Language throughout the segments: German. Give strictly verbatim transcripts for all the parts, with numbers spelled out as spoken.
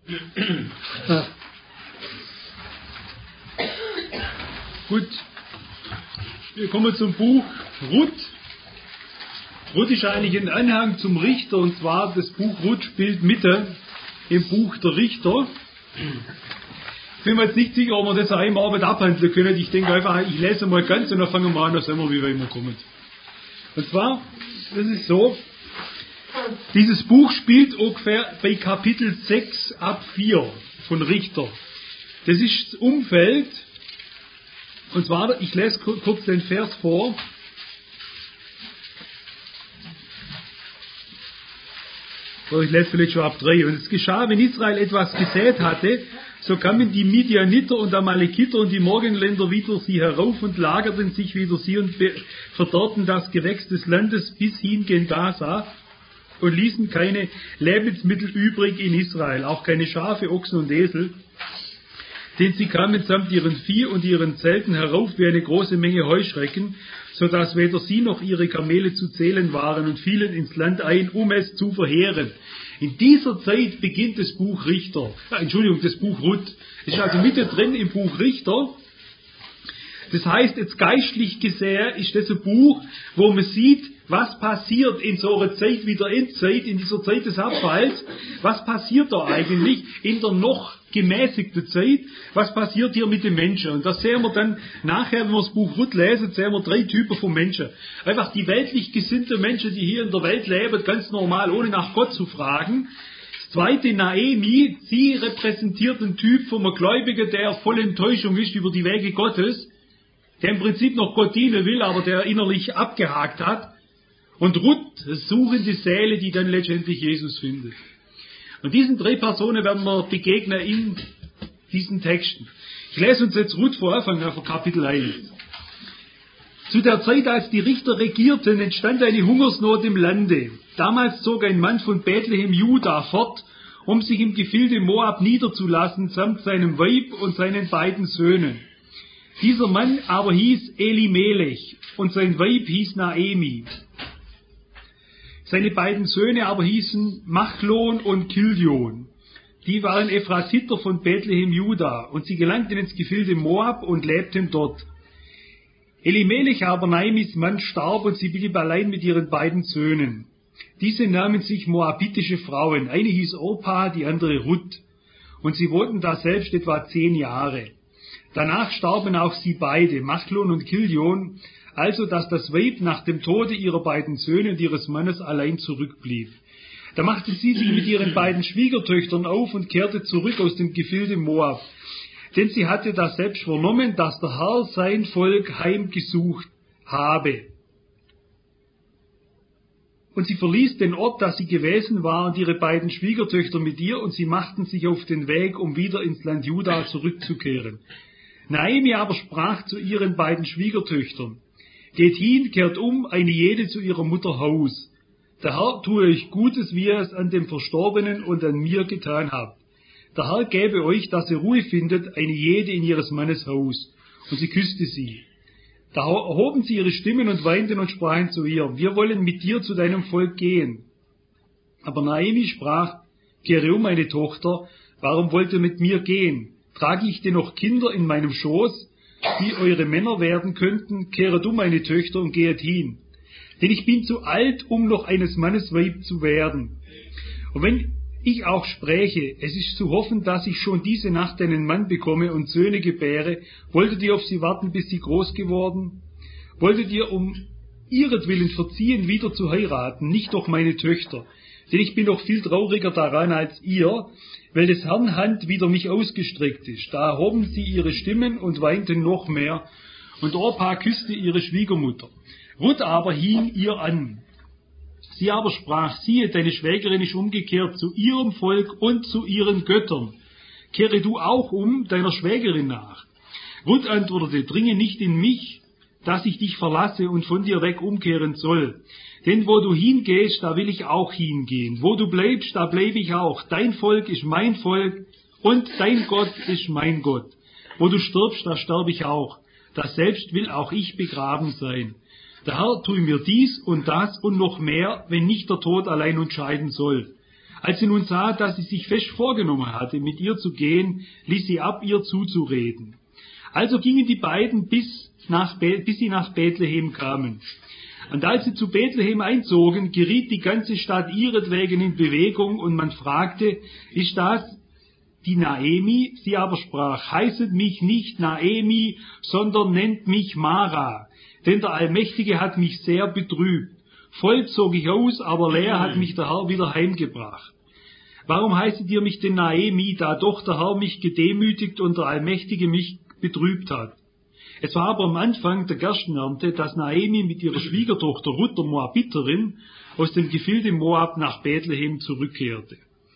Gut, wir kommen zum Buch Ruth. Ruth ist eigentlich ein Anhang zum Richter, und zwar das Buch Ruth spielt Mitte im Buch der Richter. Ich bin mir jetzt nicht sicher, ob wir das an einem Abend abhandeln können. Ich denke einfach, ich lese mal ganz und dann fangen wir an, dann sehen wir, wie wir immer kommen. Und zwar, das ist so, dieses Buch spielt ungefähr bei Kapitel sechs ab vier von Richter. Das ist das Umfeld, und zwar, ich lese kurz den Vers vor. Oder ich lese vielleicht schon ab drei. Und es geschah, wenn Israel etwas gesät hatte, so kamen die Midianiter und Amalekiter und die Morgenländer wider sie herauf und lagerten sich wider sie und verdorrten das Gewächs des Landes bis hin gen Gaza und ließen keine Lebensmittel übrig in Israel, auch keine Schafe, Ochsen und Esel. Denn sie kamen samt ihren Vieh und ihren Zelten herauf wie eine große Menge Heuschrecken, so dass weder sie noch ihre Kamele zu zählen waren, und fielen ins Land ein, um es zu verheeren. In dieser Zeit beginnt das Buch Richter, äh, Entschuldigung, das Buch Ruth. Es ist also mittendrin im Buch Richter. Das heißt, jetzt geistlich gesehen ist das ein Buch, wo man sieht, was passiert in so einer Zeit wie der Endzeit, in dieser Zeit des Abfalls. Was passiert da eigentlich in der noch gemäßigten Zeit? Was passiert hier mit den Menschen? Und das sehen wir dann nachher, wenn wir das Buch Ruth lesen, sehen wir drei Typen von Menschen. Einfach die weltlich gesinnten Menschen, die hier in der Welt leben, ganz normal, ohne nach Gott zu fragen. Das zweite, Naomi, sie repräsentiert einen Typ von einem Gläubigen, der voll Enttäuschung ist über die Wege Gottes, der im Prinzip noch Gott dienen will, aber der innerlich abgehakt hat. Und Ruth, suchende Seele, die dann letztendlich Jesus findet. Und diesen drei Personen werden wir begegnen in diesen Texten. Ich lese uns jetzt Ruth vor, Anfang von Kapitel eins. Zu der Zeit, als die Richter regierten, entstand eine Hungersnot im Lande. Damals zog ein Mann von Bethlehem, Juda, fort, um sich im Gefilde Moab niederzulassen, samt seinem Weib und seinen beiden Söhnen. Dieser Mann aber hieß Elimelech und sein Weib hieß Naomi. Seine beiden Söhne aber hießen Machlon und Kiljon. Die waren Ephratiter von Bethlehem, Juda, und sie gelangten ins Gefilde Moab und lebten dort. Elimelech aber, Naomis Mann, starb, und sie blieb allein mit ihren beiden Söhnen. Diese nahmen sich moabitische Frauen, eine hieß Orpa, die andere Ruth, und sie wohnten da selbst etwa zehn Jahre. Danach starben auch sie beide, Machlon und Kiljon, also dass das Weib nach dem Tode ihrer beiden Söhne und ihres Mannes allein zurückblieb. Da machte sie sich mit ihren beiden Schwiegertöchtern auf und kehrte zurück aus dem Gefilde Moab. Denn sie hatte da selbst vernommen, dass der Herr sein Volk heimgesucht habe. Und sie verließ den Ort, da sie gewesen war, und ihre beiden Schwiegertöchter mit ihr, und sie machten sich auf den Weg, um wieder ins Land Juda zurückzukehren. Naomi aber sprach zu ihren beiden Schwiegertöchtern: Geht hin, kehrt um, eine jede zu ihrer Mutter Haus. Der Herr tue euch Gutes, wie ihr es an dem Verstorbenen und an mir getan habt. Der Herr gebe euch, dass ihr Ruhe findet, eine jede in ihres Mannes Haus. Und sie küsste sie. Da erhoben sie ihre Stimmen und weinten und sprachen zu ihr: Wir wollen mit dir zu deinem Volk gehen. Aber Naomi sprach: Kehre um, meine Tochter, warum wollt ihr mit mir gehen? Trage ich denn noch Kinder in meinem Schoß, die eure Männer werden könnten? Kehret um, meine Töchter, und gehet hin. Denn ich bin zu alt, um noch eines Mannes Weib zu werden. Und wenn ich auch spräche, es ist zu hoffen, dass ich schon diese Nacht einen Mann bekomme und Söhne gebäre, wolltet ihr auf sie warten, bis sie groß geworden? Wolltet ihr um ihretwillen verziehen, wieder zu heiraten, nicht doch meine Töchter? Denn ich bin noch viel trauriger daran als ihr, weil des Herrn Hand wider mich ausgestreckt ist. Da erhoben sie ihre Stimmen und weinten noch mehr, und Orpa küsste ihre Schwiegermutter. Ruth aber hing ihr an. Sie aber sprach: Siehe, deine Schwägerin ist umgekehrt zu ihrem Volk und zu ihren Göttern. Kehre du auch um, deiner Schwägerin nach. Ruth antwortete: Dringe nicht in mich, dass ich dich verlasse und von dir weg umkehren soll. Denn wo du hingehst, da will ich auch hingehen. Wo du bleibst, da bleibe ich auch. Dein Volk ist mein Volk und dein Gott ist mein Gott. Wo du stirbst, da sterbe ich auch. Das selbst will auch ich begraben sein. Der Herr tue mir dies und das und noch mehr, wenn nicht der Tod allein uns scheiden soll. Als sie nun sah, dass sie sich fest vorgenommen hatte, mit ihr zu gehen, ließ sie ab, ihr zuzureden. Also gingen die beiden, bis, nach Be- bis sie nach Bethlehem kamen. Und als sie zu Bethlehem einzogen, geriet die ganze Stadt ihretwegen in Bewegung, und man fragte, ist das die Naemi? Sie aber sprach, heißet mich nicht Naemi, sondern nennt mich Mara, denn der Allmächtige hat mich sehr betrübt. Voll zog ich aus, aber leer hat mich der Herr wieder heimgebracht. Warum heißet ihr mich denn Naemi, da doch der Herr mich gedemütigt und der Allmächtige mich betrübt hat? Es war aber am Anfang der Gerstenernte, dass Naemi mit ihrer Schwiegertochter Ruth, der Moabiterin, aus dem Gefilde Moab nach Bethlehem zurückkehrte.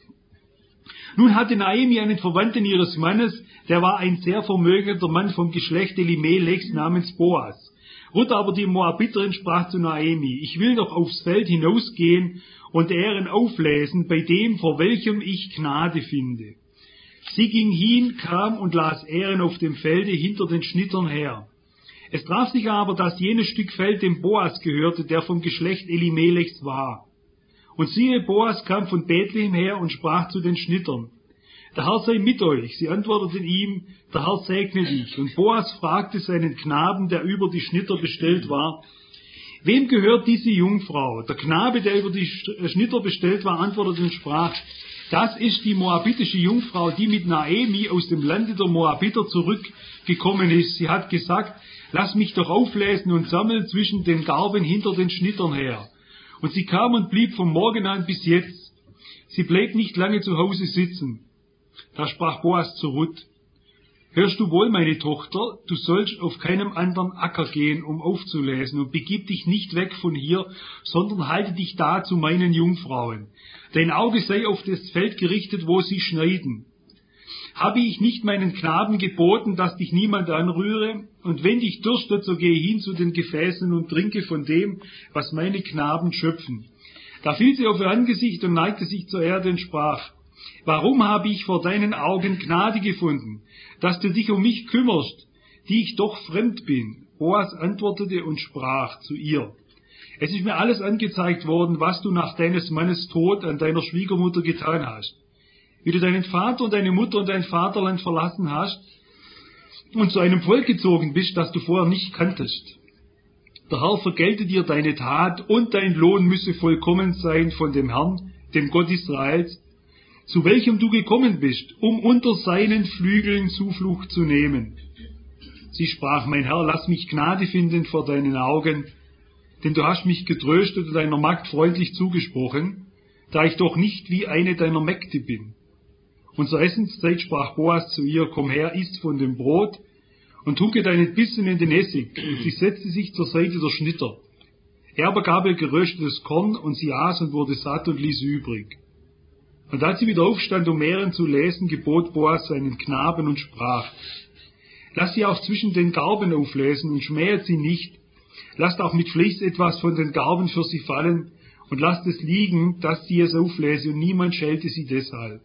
Nun hatte Naemi einen Verwandten ihres Mannes, der war ein sehr vermögender Mann vom Geschlecht Elimelechs namens Boas. Ruth aber, die Moabiterin, sprach zu Naemi, ich will doch aufs Feld hinausgehen und Ähren auflesen bei dem, vor welchem ich Gnade finde. Sie ging hin, kam und las Ähren auf dem Felde hinter den Schnittern her. Es traf sich aber, dass jenes Stück Feld dem Boas gehörte, der vom Geschlecht Elimelechs war. Und siehe, Boas kam von Bethlehem her und sprach zu den Schnittern, der Herr sei mit euch. Sie antworteten ihm, der Herr segne dich. Und Boas fragte seinen Knaben, der über die Schnitter bestellt war, wem gehört diese Jungfrau? Der Knabe, der über die Schnitter bestellt war, antwortete und sprach, das ist die moabitische Jungfrau, die mit Naemi aus dem Lande der Moabiter zurückgekommen ist. Sie hat gesagt, lass mich doch auflesen und sammeln zwischen den Garben hinter den Schnittern her. Und sie kam und blieb vom Morgen an bis jetzt. Sie blieb nicht lange zu Hause sitzen. Da sprach Boas zu Ruth, hörst du wohl, meine Tochter, du sollst auf keinem anderen Acker gehen, um aufzulesen, und begib dich nicht weg von hier, sondern halte dich da zu meinen Jungfrauen. Dein Auge sei auf das Feld gerichtet, wo sie schneiden. Habe ich nicht meinen Knaben geboten, dass dich niemand anrühre? Und wenn dich dürstet, so gehe hin zu den Gefäßen und trinke von dem, was meine Knaben schöpfen. Da fiel sie auf ihr Angesicht und neigte sich zur Erde und sprach, warum habe ich vor deinen Augen Gnade gefunden, dass du dich um mich kümmerst, die ich doch fremd bin? Boas antwortete und sprach zu ihr, es ist mir alles angezeigt worden, was du nach deines Mannes Tod an deiner Schwiegermutter getan hast, wie du deinen Vater und deine Mutter und dein Vaterland verlassen hast und zu einem Volk gezogen bist, das du vorher nicht kanntest. Der Herr vergelte dir deine Tat, und dein Lohn müsse vollkommen sein von dem Herrn, dem Gott Israels, zu welchem du gekommen bist, um unter seinen Flügeln Zuflucht zu nehmen. Sie sprach, mein Herr, lass mich Gnade finden vor deinen Augen, denn du hast mich getröstet und deiner Magd freundlich zugesprochen, da ich doch nicht wie eine deiner Mägde bin. Und zur Essenszeit sprach Boas zu ihr, komm her, iss von dem Brot und tunke deinen Bissen in den Essig. Und sie setzte sich zur Seite der Schnitter. Er aber gab ihr geröstetes Korn, und sie aß und wurde satt und ließ übrig. Und als sie wieder aufstand, um Ähren zu lesen, gebot Boas seinen Knaben und sprach, lass sie auch zwischen den Garben auflesen und schmähet sie nicht. Lasst auch mit Fleiß etwas von den Garben für sie fallen und lasst es liegen, dass sie es auflese, und niemand schelte sie deshalb.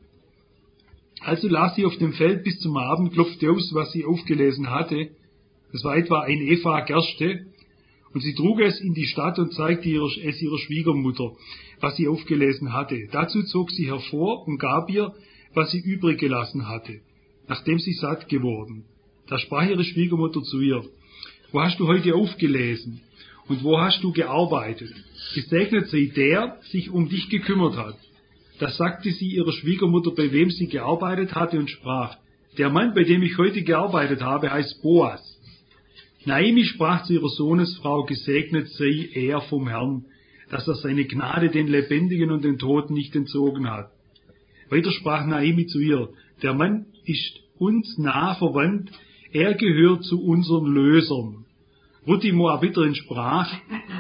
Also las sie auf dem Feld bis zum Abend, klopfte aus, was sie aufgelesen hatte. Es war etwa ein Epha Gerste, und sie trug es in die Stadt und zeigte es ihrer Schwiegermutter, was sie aufgelesen hatte. Dazu zog sie hervor und gab ihr, was sie übrig gelassen hatte, nachdem sie satt geworden. Da sprach ihre Schwiegermutter zu ihr, wo hast du heute aufgelesen und wo hast du gearbeitet? Gesegnet sei der, sich um dich gekümmert hat. Da sagte sie ihrer Schwiegermutter, bei wem sie gearbeitet hatte, und sprach, der Mann, bei dem ich heute gearbeitet habe, heißt Boas. Naemi sprach zu ihrer Sohnesfrau, gesegnet sei er vom Herrn, dass er seine Gnade den Lebendigen und den Toten nicht entzogen hat. Weiter sprach Naemi zu ihr, der Mann ist uns nah verwandt, er gehört zu unseren Lösern. Ruth die Moabiterin sprach,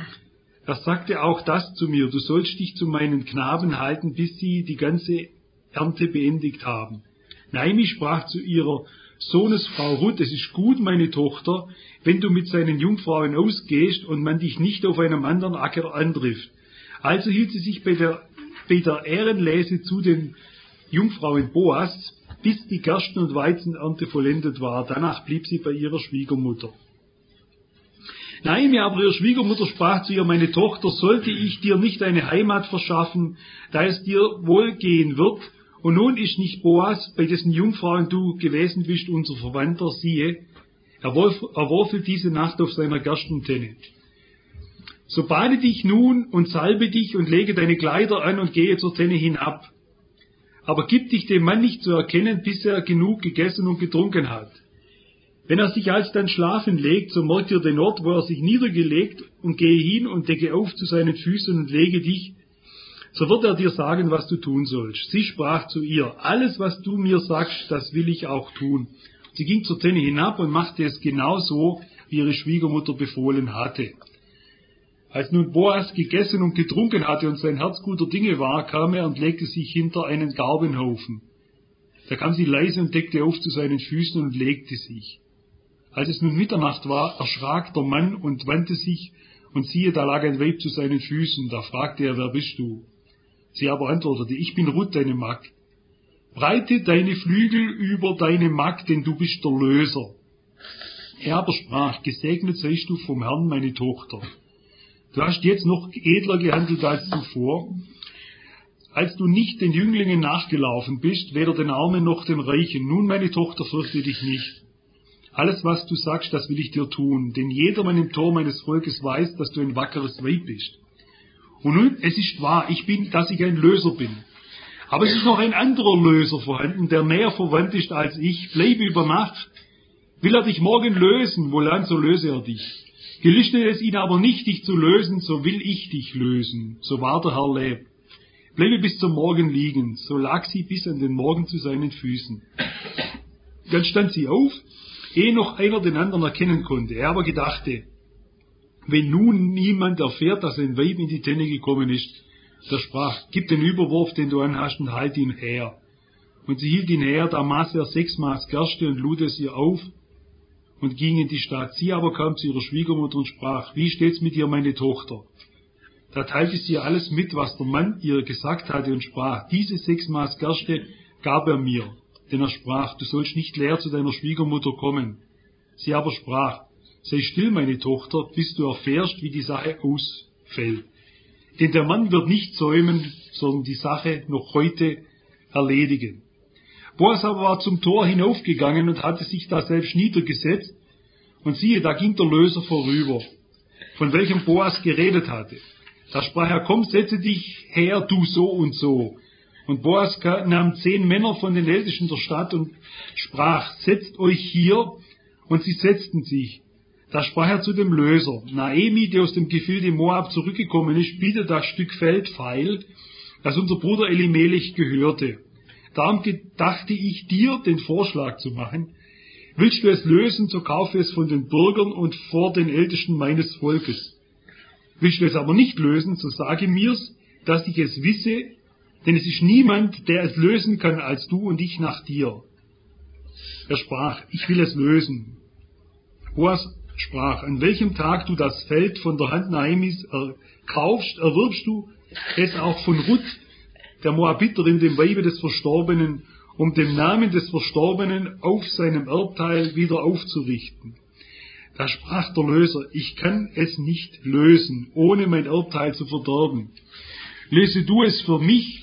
er sagte auch das zu mir, du sollst dich zu meinen Knaben halten, bis sie die ganze Ernte beendigt haben. Naemi sprach zu ihrer Sohnesfrau Ruth, es ist gut, meine Tochter, wenn du mit seinen Jungfrauen ausgehst und man dich nicht auf einem anderen Acker antrifft. Also hielt sie sich bei der, bei der Ehrenlese zu den Jungfrauen Boas, bis die Gersten- und Weizenernte vollendet war. Danach blieb sie bei ihrer Schwiegermutter. Naomi aber ihre Schwiegermutter sprach zu ihr, meine Tochter, sollte ich dir nicht eine Heimat verschaffen, da es dir wohlgehen wird, und nun ist nicht Boas, bei dessen Jungfrauen du gewesen bist, unser Verwandter, siehe, er erwurfelt diese Nacht auf seiner Gerstentenne. So bade dich nun und salbe dich und lege deine Kleider an und gehe zur Tenne hinab. Aber gib dich dem Mann nicht zu erkennen, bis er genug gegessen und getrunken hat. Wenn er sich alsdann schlafen legt, so merkt ihr den Ort, wo er sich niedergelegt, und gehe hin und decke auf zu seinen Füßen und lege dich, so wird er dir sagen, was du tun sollst. Sie sprach zu ihr, alles, was du mir sagst, das will ich auch tun. Sie ging zur Tenne hinab und machte es genau so, wie ihre Schwiegermutter befohlen hatte. Als nun Boas gegessen und getrunken hatte und sein Herz guter Dinge war, kam er und legte sich hinter einen Garbenhaufen. Da kam sie leise und deckte auf zu seinen Füßen und legte sich. Als es nun Mitternacht war, erschrak der Mann und wandte sich, und siehe, da lag ein Weib zu seinen Füßen. Da fragte er, wer bist du? Sie aber antwortete, ich bin Ruth, deine Magd. Breite deine Flügel über deine Magd, denn du bist der Löser. Er aber sprach, gesegnet seist du vom Herrn, meine Tochter. Du hast jetzt noch edler gehandelt als zuvor, als du nicht den Jünglingen nachgelaufen bist, weder den Armen noch den Reichen. Nun, meine Tochter, fürchte dich nicht. Alles, was du sagst, das will ich dir tun, denn jedermann im Tor meines Volkes weiß, dass du ein wackeres Weib bist. Und nun, es ist wahr, ich bin, dass ich ein Löser bin. Aber es ist noch ein anderer Löser vorhanden, der näher verwandt ist als ich. Bleibe über Nacht. Will er dich morgen lösen, wohlan, so löse er dich. Gelüstet es ihn aber nicht, dich zu lösen, so will ich dich lösen, so wahr der Herr lebt. Bleibe bis zum Morgen liegen. So lag sie bis an den Morgen zu seinen Füßen. Dann stand sie auf, ehe noch einer den anderen erkennen konnte. Er aber gedachte, wenn nun niemand erfährt, dass ein Weib in die Tenne gekommen ist, der sprach, gib den Überwurf, den du anhast, und halt ihn her. Und sie hielt ihn her, da maß er sechs Maß Gerste und lud es ihr auf und ging in die Stadt. Sie aber kam zu ihrer Schwiegermutter und sprach, wie steht's mit dir, meine Tochter? Da teilte sie ihr alles mit, was der Mann ihr gesagt hatte, und sprach, diese sechs Maß Gerste gab er mir. Denn er sprach, du sollst nicht leer zu deiner Schwiegermutter kommen. Sie aber sprach, sei still, meine Tochter, bis du erfährst, wie die Sache ausfällt. Denn der Mann wird nicht säumen, sondern die Sache noch heute erledigen. Boas aber war zum Tor hinaufgegangen und hatte sich da selbst niedergesetzt. Und siehe, da ging der Löser vorüber, von welchem Boas geredet hatte. Da sprach er, komm, setze dich her, du so und so. Und Boas nahm zehn Männer von den Ältesten der Stadt und sprach, setzt euch hier. Und sie setzten sich. Da sprach er zu dem Löser, Naomi, die aus dem Gefilde Moab zurückgekommen ist, bietet das Stück Feld feil, das unser Bruder Elimelech gehörte. Darum gedachte ich dir, den Vorschlag zu machen. Willst du es lösen, so kaufe es von den Bürgern und vor den Ältesten meines Volkes. Willst du es aber nicht lösen, so sage mir's, dass ich es wisse, denn es ist niemand, der es lösen kann, als du und ich nach dir. Er sprach, ich will es lösen. Boas sprach, an welchem Tag du das Feld von der Hand Naomis kaufst, erwirbst du es auch von Ruth, der Moabiterin, dem Weibe des Verstorbenen, um den Namen des Verstorbenen auf seinem Erbteil wieder aufzurichten. Da sprach der Löser, ich kann es nicht lösen, ohne mein Erbteil zu verderben. Löse du es für mich,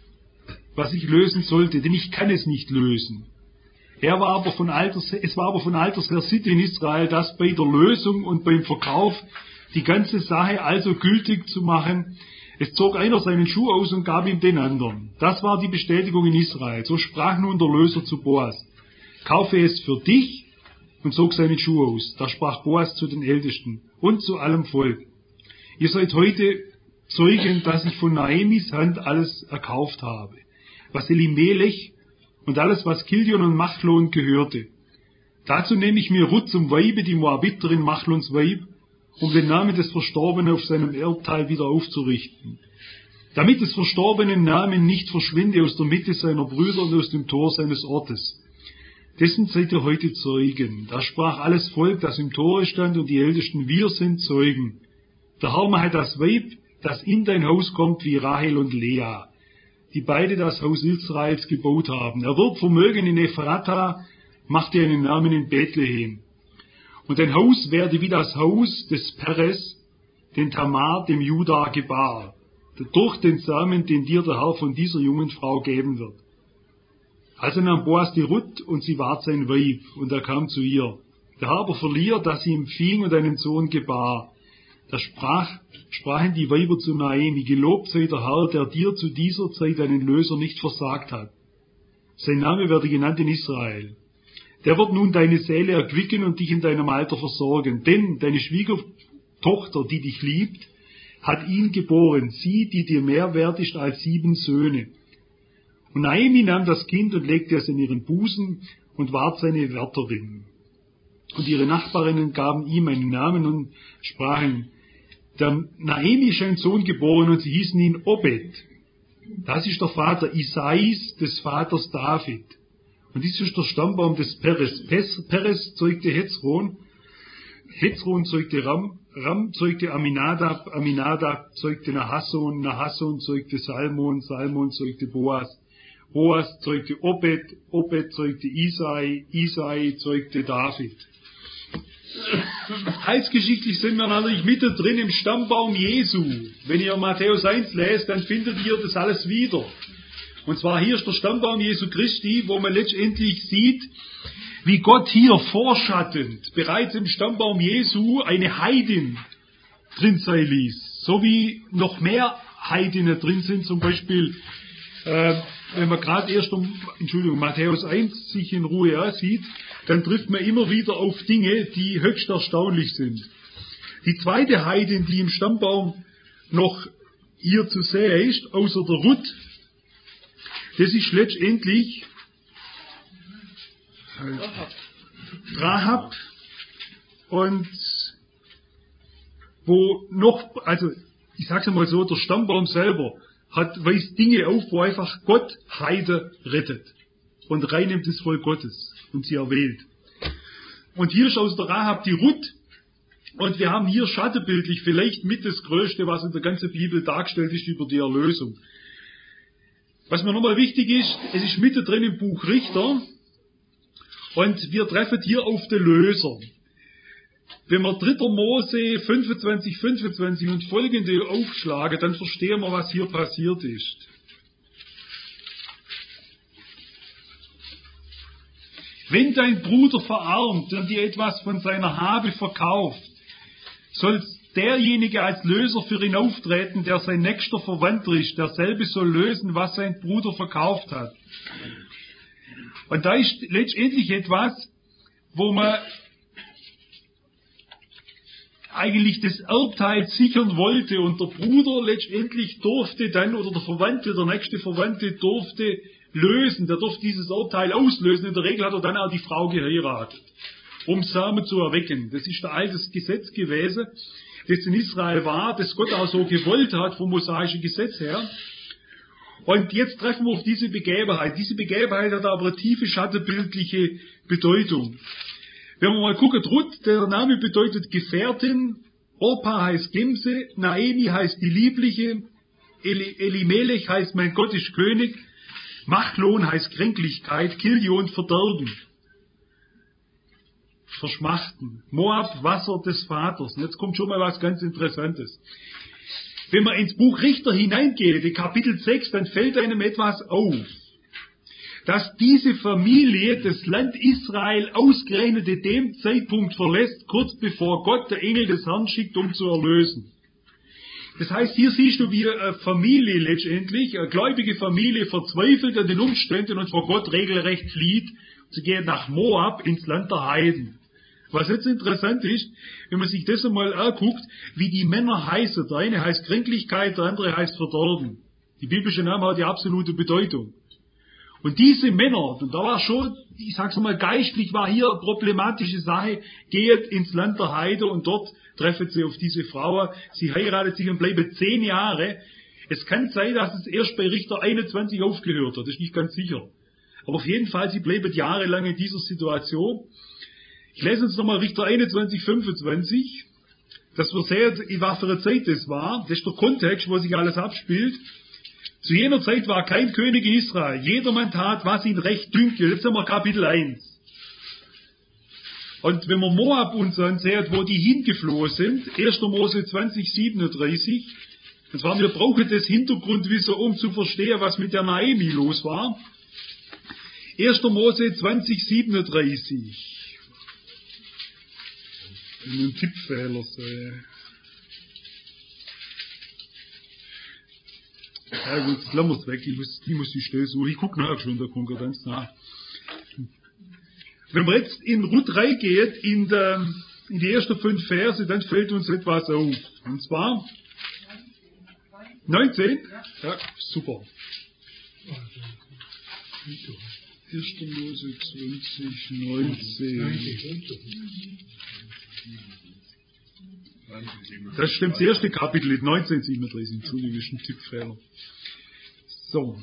was ich lösen sollte, denn ich kann es nicht lösen. Er war aber von alters, es war aber von alters her Sitte in Israel, dass bei der Lösung und beim Verkauf die ganze Sache also gültig zu machen. Es zog einer seinen Schuh aus und gab ihm den anderen. Das war die Bestätigung in Israel. So sprach nun der Löser zu Boas, kaufe es für dich, und zog seinen Schuh aus. Da sprach Boas zu den Ältesten und zu allem Volk, ihr seid heute Zeugen, dass ich von Naomis Hand alles erkauft habe, was Elimelech und alles, was Kilion und Machlon gehörte. Dazu nehme ich mir Ruth zum Weibe, die Moabiterin Machlons Weib, um den Namen des Verstorbenen auf seinem Erbteil wieder aufzurichten, damit des verstorbenen Namen nicht verschwinde aus der Mitte seiner Brüder und aus dem Tor seines Ortes. Dessen seid ihr heute Zeugen. Da sprach alles Volk, das im Tore stand, und die Ältesten, wir sind Zeugen. Der Herr mache das Weib, das in dein Haus kommt, wie Rahel und Lea, die beide das Haus Israels gebaut haben. Er wird Vermögen in Ephrata, macht ihr einen Namen in Bethlehem. Und dein Haus werde wie das Haus des Peres, den Tamar dem Juda gebar, durch den Samen, den dir der Herr von dieser jungen Frau geben wird. Also nahm Boas die Ruth, und sie ward sein Weib, und er kam zu ihr. Der Herr aber verlieh, dass sie empfing und einen Sohn gebar. Da sprach, sprachen die Weiber zu Naomi: Gelobt sei der Herr, der dir zu dieser Zeit einen Löser nicht versagt hat. Sein Name werde genannt in Israel. Der wird nun deine Seele erquicken und dich in deinem Alter versorgen. Denn deine Schwiegertochter, die dich liebt, hat ihn geboren, sie, die dir mehr wert ist als sieben Söhne. Und Naomi nahm das Kind und legte es in ihren Busen und ward seine Wärterin. Und ihre Nachbarinnen gaben ihm einen Namen und sprachen: Der Naomi ist ein Sohn geboren, und sie hießen ihn Obed. Das ist der Vater Isais, des Vaters David. Und dies ist der Stammbaum des Peres. Peres zeugte Hezron, Hezron zeugte Ram, Ram zeugte Aminadab, Aminadab zeugte Nahasson, Nahasson zeugte Salmon, Salmon zeugte Boas, Boas zeugte Obed, Obed zeugte Isai, Isai zeugte David. Heilsgeschichtlich sind wir natürlich mittendrin im Stammbaum Jesu. Wenn ihr Matthäus eins lest, dann findet ihr das alles wieder. Und zwar hier ist der Stammbaum Jesu Christi, wo man letztendlich sieht, wie Gott hier vorschattend bereits im Stammbaum Jesu eine Heidin drin sein ließ. So wie noch mehr Heidinnen drin sind, zum Beispiel, äh, wenn man gerade erst um, Entschuldigung, Matthäus eins sich in Ruhe ansieht, dann trifft man immer wieder auf Dinge, die höchst erstaunlich sind. Die zweite Heidin, die im Stammbaum noch hier zu sehen ist, außer der Ruth, das ist letztendlich Rahab, und wo noch, also ich sag's einmal so, der Stammbaum selber hat, weist Dinge auf, wo einfach Gott Heide rettet und reinnimmt das Volk Gottes und sie erwählt. Und hier ist aus der Rahab die Ruth, und wir haben hier schattenbildlich vielleicht mit das Größte, was in der ganzen Bibel dargestellt ist über die Erlösung. Was mir nochmal wichtig ist, es ist mittendrin im Buch Richter, und wir treffen hier auf den Löser. Wenn wir dritter Mose fünfundzwanzig, fünfundzwanzig und folgende aufschlagen, dann verstehen wir, was hier passiert ist. Wenn dein Bruder verarmt und dir etwas von seiner Habe verkauft, soll derjenige als Löser für ihn auftreten, der sein nächster Verwandter ist. Derselbe soll lösen, was sein Bruder verkauft hat. Und da ist letztendlich etwas, wo man eigentlich das Erbteil sichern wollte, und der Bruder letztendlich durfte dann, oder der Verwandte, der nächste Verwandte durfte lösen, der durfte dieses Erbteil auslösen. In der Regel hat er dann auch die Frau geheiratet, um Samen zu erwecken. Das ist ein altes Gesetz gewesen, das in Israel war, das Gott auch so gewollt hat, vom mosaischen Gesetz her. Und jetzt treffen wir auf diese Begebenheit. Diese Begebenheit hat aber eine tiefe schattenbildliche Bedeutung. Wenn wir mal gucken, Ruth, der Name bedeutet Gefährtin, Orpa heißt Gemse, Naomi heißt die Liebliche, Eli Elimelech heißt mein Gott ist König, Machlon heißt Kränklichkeit, Kilion Verderben, Verschmachten, Moab Wasser des Vaters. Und jetzt kommt schon mal was ganz Interessantes. Wenn man ins Buch Richter hineingeht, in Kapitel sechs, dann fällt einem etwas auf, dass diese Familie das Land Israel ausgerechnet in dem Zeitpunkt verlässt, kurz bevor Gott der Engel des Herrn schickt, um zu erlösen. Das heißt, hier siehst du, wie eine Familie letztendlich, eine gläubige Familie, verzweifelt an den Umständen und vor Gott regelrecht flieht. Sie gehen nach Moab, ins Land der Heiden. Was jetzt interessant ist, wenn man sich das einmal anguckt, wie die Männer heißen. Der eine heißt Kränklichkeit, der andere heißt Verdorben. Die biblische Name hat die absolute Bedeutung. Und diese Männer, und da war schon, ich sag's mal geistlich, war hier eine problematische Sache, geht ins Land der Heide und dort treffen sie auf diese Frau. Sie heiratet sich und bleiben zehn Jahre. Es kann sein, dass es erst bei Richter einundzwanzig aufgehört hat, das ist nicht ganz sicher. Aber auf jeden Fall, sie bleiben jahrelang in dieser Situation. Ich lese uns nochmal Richter einundzwanzig, fünfundzwanzig, dass wir sehen, in was für eine Zeit das war. Das ist der Kontext, wo sich alles abspielt. Zu jener Zeit war kein König in Israel. Jedermann tat, was ihn recht dünkte. Jetzt haben wir Kapitel eins. Und wenn man Moab uns ansieht, wo die hingeflohen sind, erster Mose zwanzig, siebenunddreißig, das war, wir brauchen das Hintergrundwissen, um zu verstehen, was mit der Naomi los war. erster Mose zwanzig, siebenunddreißig. Ein Tippfehler sei. Ja gut, jetzt lassen wir es weg, ich muss, ich muss die Stelle suchen. Ich gucke nachher schon in der Konkordanz nach. Wenn man jetzt in Ruth reingeht, in, der, in die ersten fünf Verse, dann fällt uns etwas auf. Und zwar neunzehn? Ja, super. erster Mose zwanzig, neunzehn. Das stimmt, das erste Kapitel, neunzehn, siebenunddreißig. Entschuldigung, das ist ein Tippfehler. So.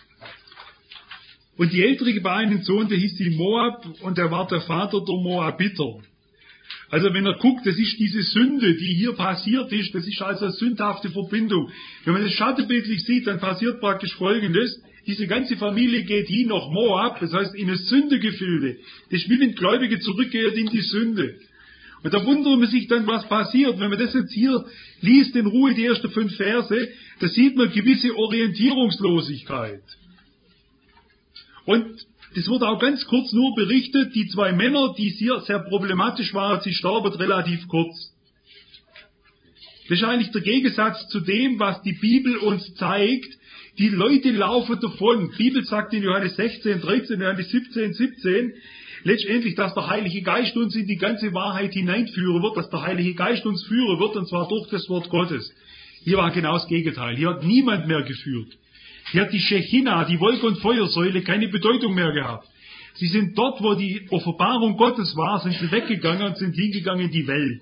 Und die Ältere gebar einen Sohn, der hieß die Moab, und er war der Vater der Moabiter. Also wenn er guckt, das ist diese Sünde, die hier passiert ist, das ist also eine sündhafte Verbindung. Wenn man das schattenbildlich sieht, dann passiert praktisch Folgendes: Diese ganze Familie geht hin nach Moab, das heißt in eine Sündegefilde. Das ist wie wenn Gläubige zurückgehen in die Sünde. Und da wundert man sich dann, was passiert. Wenn man das jetzt hier liest, in Ruhe die ersten fünf Verse, da sieht man gewisse Orientierungslosigkeit. Und das wird auch ganz kurz nur berichtet, die zwei Männer, die sehr, sehr problematisch waren, sie starben relativ kurz. Das ist eigentlich der Gegensatz zu dem, was die Bibel uns zeigt. Die Leute laufen davon. Die Bibel sagt in Johannes sechzehn, dreizehn, Johannes siebzehn, siebzehn, letztendlich, dass der Heilige Geist uns in die ganze Wahrheit hineinführen wird, dass der Heilige Geist uns führen wird, und zwar durch das Wort Gottes. Hier war genau das Gegenteil. Hier hat niemand mehr geführt. Hier hat die Shechinah, die Wolke- und Feuersäule, keine Bedeutung mehr gehabt. Sie sind dort, wo die Offenbarung Gottes war, sind sie weggegangen und sind hingegangen in die Welt.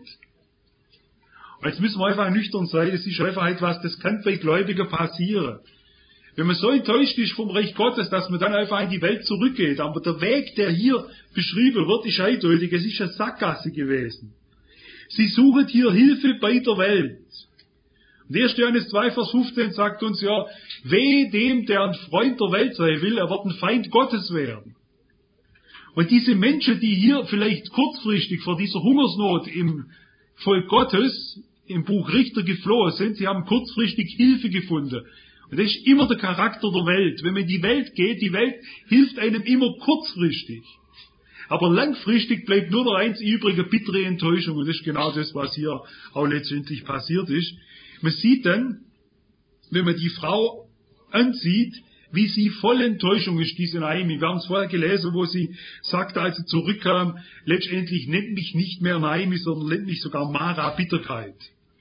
Und jetzt müssen wir einfach nüchtern sein, das ist einfach etwas, das kann bei Gläubigen passieren. Wenn man so enttäuscht ist vom Reich Gottes, dass man dann einfach in die Welt zurückgeht. Aber der Weg, der hier beschrieben wird, ist eindeutig. Es ist eine Sackgasse gewesen. Sie suchen hier Hilfe bei der Welt. Und erster Johannes zwei, Vers fünfzehn sagt uns ja, wehe dem, der ein Freund der Welt sein will, er wird ein Feind Gottes werden. Und diese Menschen, die hier vielleicht kurzfristig vor dieser Hungersnot im Volk Gottes, im Buch Richter geflohen sind, sie haben kurzfristig Hilfe gefunden. Und das ist immer der Charakter der Welt. Wenn man in die Welt geht, die Welt hilft einem immer kurzfristig. Aber langfristig bleibt nur noch eins übrig, eine bittere Enttäuschung. Und das ist genau das, was hier auch letztendlich passiert ist. Man sieht dann, wenn man die Frau ansieht, wie sie voll Enttäuschung ist, diese Naomi. Wir haben es vorher gelesen, wo sie sagte, als sie zurückkam, letztendlich nennt mich nicht mehr Naomi, sondern nennt mich sogar Mara, Bitterkeit.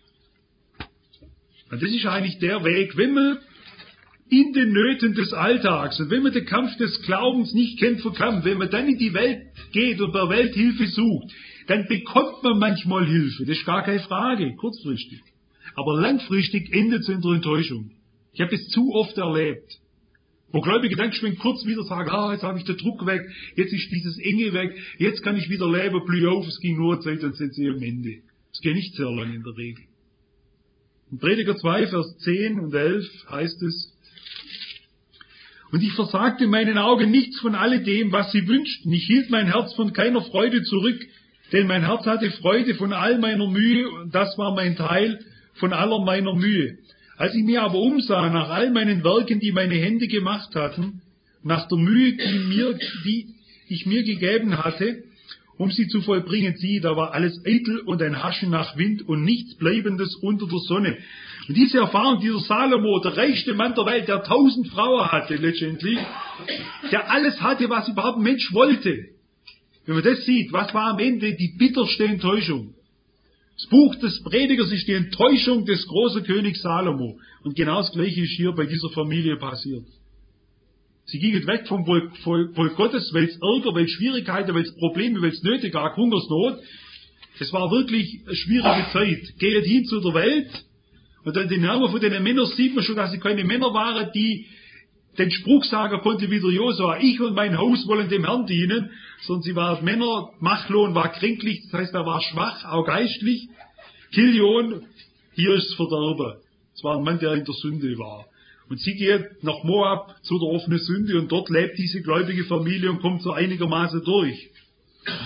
Und das ist eigentlich der Weg, wenn man in den Nöten des Alltags und wenn man den Kampf des Glaubens nicht kennt vor Kampf, wenn man dann in die Welt geht und der Welt Hilfe sucht, dann bekommt man manchmal Hilfe. Das ist gar keine Frage, kurzfristig. Aber langfristig endet es in der Enttäuschung. Ich habe es zu oft erlebt. Wo Gläubige dann schon kurz wieder sagen, ah, jetzt habe ich den Druck weg, jetzt ist dieses Enge weg, jetzt kann ich wieder leben, blühe auf, es ging nur Zeit, dann sind sie am Ende. Es geht nicht sehr lange in der Regel. In Prediger zwei, Vers zehn und elf heißt es, und ich versagte meinen Augen nichts von alledem, was sie wünschten. Ich hielt mein Herz von keiner Freude zurück, denn mein Herz hatte Freude von all meiner Mühe, und das war mein Teil von aller meiner Mühe. Als ich mir aber umsah nach all meinen Werken, die meine Hände gemacht hatten, nach der Mühe, die, mir, die ich mir gegeben hatte, um sie zu vollbringen, siehe, da war alles eitel und ein Haschen nach Wind und nichts Bleibendes unter der Sonne. Und diese Erfahrung, dieser Salomo, der reichste Mann der Welt, der tausend Frauen hatte letztendlich, der alles hatte, was überhaupt ein Mensch wollte. Wenn man das sieht, was war am Ende die bitterste Enttäuschung? Das Buch des Predigers ist die Enttäuschung des großen Königs Salomo. Und genau das Gleiche ist hier bei dieser Familie passiert. Sie gingen weg vom Volk, Volk, Volk Gottes, weil es Ärger, weil es Schwierigkeiten, weil es Probleme, weil es Nöte gab, Hungersnot. Es war wirklich eine schwierige Zeit. Geht hin zu der Welt. Und dann den Namen von den Männern sieht man schon, dass sie keine Männer waren, die den Spruch sagen konnte wie der Josua, ich und mein Haus wollen dem Herrn dienen, sondern sie waren Männer, Machlon war kränklich, das heißt, er war schwach, auch geistlich. Kilion, hier ist Verderben. Es war ein Mann, der in der Sünde war. Und sie geht nach Moab zu der offenen Sünde und dort lebt diese gläubige Familie und kommt so einigermaßen durch.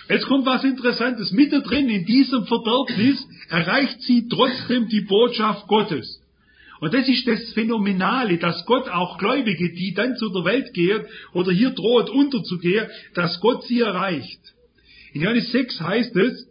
Jetzt kommt was Interessantes. Mittendrin in diesem Verderbnis erreicht sie trotzdem die Botschaft Gottes. Und das ist das Phänomenale, dass Gott auch Gläubige, die dann zu der Welt gehen oder hier droht unterzugehen, dass Gott sie erreicht. In Johannes sechs heißt es,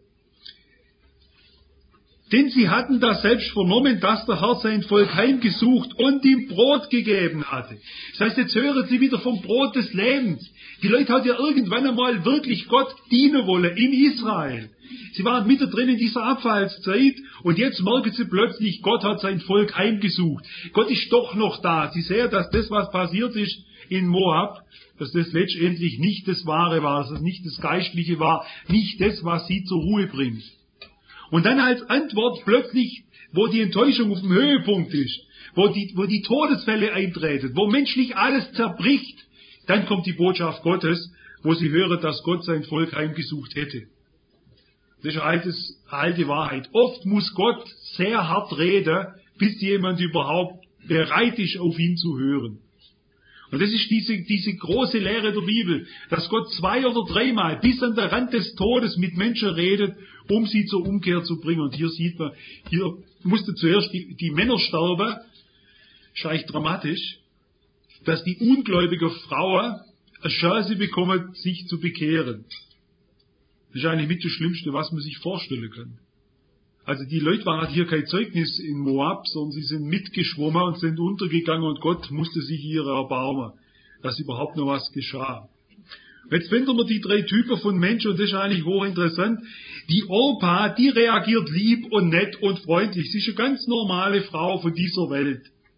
denn sie hatten da selbst vernommen, dass der Herr sein Volk heimgesucht und ihm Brot gegeben hatte. Das heißt, jetzt hören sie wieder vom Brot des Lebens. Die Leute haben ja irgendwann einmal wirklich Gott dienen wollen in Israel. Sie waren mittendrin in dieser Abfallszeit und jetzt merken sie plötzlich, Gott hat sein Volk heimgesucht. Gott ist doch noch da. Sie sehen, dass das, was passiert ist in Moab, dass das letztendlich nicht das Wahre war, dass das nicht das Geistliche war, nicht das, was sie zur Ruhe bringt. Und dann als Antwort plötzlich, wo die Enttäuschung auf dem Höhepunkt ist, wo die, wo die Todesfälle eintreten, wo menschlich alles zerbricht, dann kommt die Botschaft Gottes, wo sie hören, dass Gott sein Volk heimgesucht hätte. Das ist eine, altes, eine alte Wahrheit. Oft muss Gott sehr hart reden, bis jemand überhaupt bereit ist, auf ihn zu hören. Und das ist diese, diese große Lehre der Bibel, dass Gott zwei oder dreimal bis an den Rand des Todes mit Menschen redet, um sie zur Umkehr zu bringen. Und hier sieht man, hier musste zuerst die, die Männer sterben, ist eigentlich dramatisch, dass die ungläubige Frauen eine Chance bekommen, sich zu bekehren. Das ist eigentlich mit das Schlimmste, was man sich vorstellen kann. Also die Leute waren hier kein Zeugnis in Moab, sondern sie sind mitgeschwommen und sind untergegangen und Gott musste sich ihrer erbarmen, dass überhaupt noch was geschah. Jetzt finden wir die drei Typen von Menschen und das ist eigentlich hochinteressant. Die Orpa, die reagiert lieb und nett und freundlich. Sie ist eine ganz normale Frau von dieser Welt.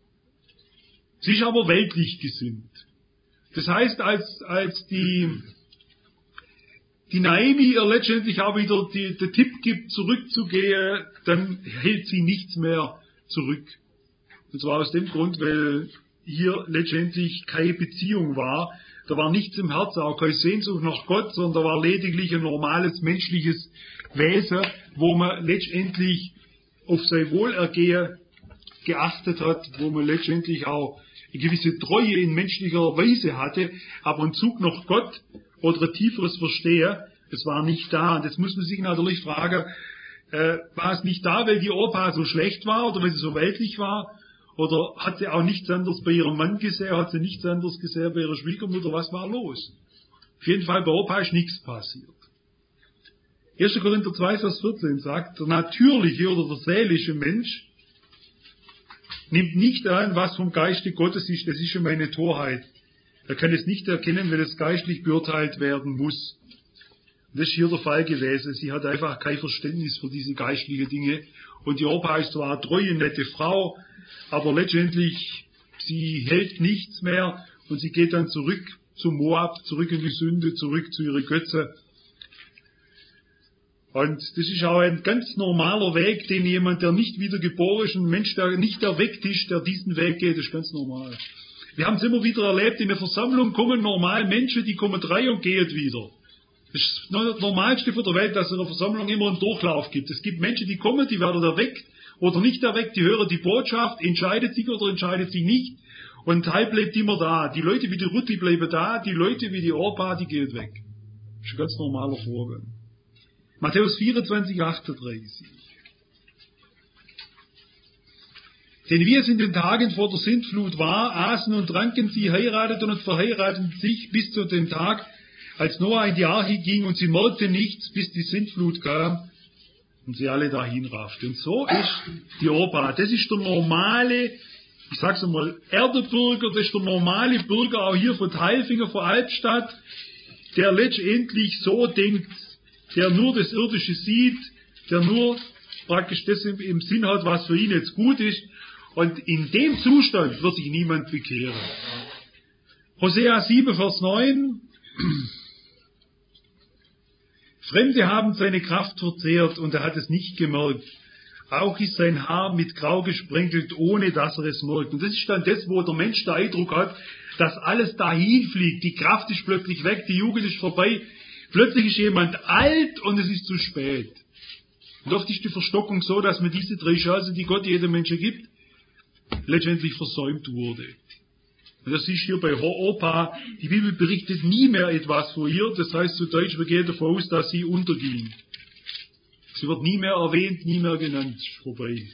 Sie ist aber weltlich gesinnt. Das heißt, als, als die, die Naomi ihr letztendlich auch wieder die, den Tipp gibt, zurückzugehen, dann hält sie nichts mehr zurück. Und zwar aus dem Grund, weil hier letztendlich keine Beziehung war. Da war nichts im Herzen, auch keine Sehnsucht nach Gott, sondern da war lediglich ein normales menschliches Wesen, wo man letztendlich auf sein Wohlergehen geachtet hat, wo man letztendlich auch eine gewisse Treue in menschlicher Weise hatte, aber ein Zug nach Gott oder ein tieferes Verstehen, es war nicht da. Und jetzt muss man sich natürlich fragen, äh, war es nicht da, weil die Orpa so schlecht war oder weil sie so weltlich war? Oder hat sie auch nichts anderes bei ihrem Mann gesehen? Hat sie nichts anderes gesehen bei ihrer Schwiegermutter? Was war los? Auf jeden Fall bei Orpa ist nichts passiert. erster Korinther zwei, Vers vierzehn sagt, der natürliche oder der seelische Mensch nimmt nicht an, was vom Geiste Gottes ist. Das ist schon meine Torheit. Er kann es nicht erkennen, weil es geistlich beurteilt werden muss. Und das ist hier der Fall gewesen. Sie hat einfach kein Verständnis für diese geistlichen Dinge. Und die Orpa ist zwar eine treue, nette Frau, aber letztendlich, sie hält nichts mehr und sie geht dann zurück zu Moab, zurück in die Sünde, zurück zu ihren Götzen. Und das ist auch ein ganz normaler Weg, den jemand, der nicht wiedergeboren ist, ein Mensch, der nicht erweckt ist, der diesen Weg geht, das ist ganz normal. Wir haben es immer wieder erlebt, in der Versammlung kommen normal Menschen, die kommen rein und gehen wieder. Das ist das Normalste von der Welt, dass es in der Versammlung immer einen Durchlauf gibt. Es gibt Menschen, die kommen, die werden erweckt oder nicht erweckt, die hören die Botschaft, entscheidet sich oder entscheidet sich nicht. Und ein Teil bleibt immer da. Die Leute wie die Ruth, die bleiben da, die Leute wie die Orpa, die gehen weg. Das ist ein ganz normaler Vorgang. Matthäus vierundzwanzig, achtunddreißig. Denn wie es in den Tagen vor der Sintflut war, aßen und tranken sie, heirateten und verheirateten sich bis zu dem Tag, als Noah in die Arche ging und sie merkten nichts, bis die Sintflut kam und sie alle dahin rafften. Und so ist die Orpa. Das ist der normale, ich sag's einmal, Erdenbürger, das ist der normale Bürger auch hier von Tailfingen, von Albstadt, der letztendlich so denkt, der nur das Irdische sieht, der nur praktisch das im, im Sinn hat, was für ihn jetzt gut ist. Und in dem Zustand wird sich niemand bekehren. Hosea sieben, Vers neun. Fremde haben seine Kraft verzehrt und er hat es nicht gemerkt. Auch ist sein Haar mit Grau gesprenkelt, ohne dass er es merkt. Und das ist dann das, wo der Mensch den Eindruck hat, dass alles dahin fliegt. Die Kraft ist plötzlich weg, die Jugend ist vorbei. Plötzlich ist jemand alt und es ist zu spät. Und oft ist die Verstockung so, dass man diese drei Chancen, die Gott jedem Menschen gibt, letztendlich versäumt wurde. Und das ist hier bei Orpa, die Bibel berichtet nie mehr etwas von ihr, das heißt zu Deutsch, wir gehen davon aus, dass sie unterging. Sie wird nie mehr erwähnt, nie mehr genannt, ist vorbei.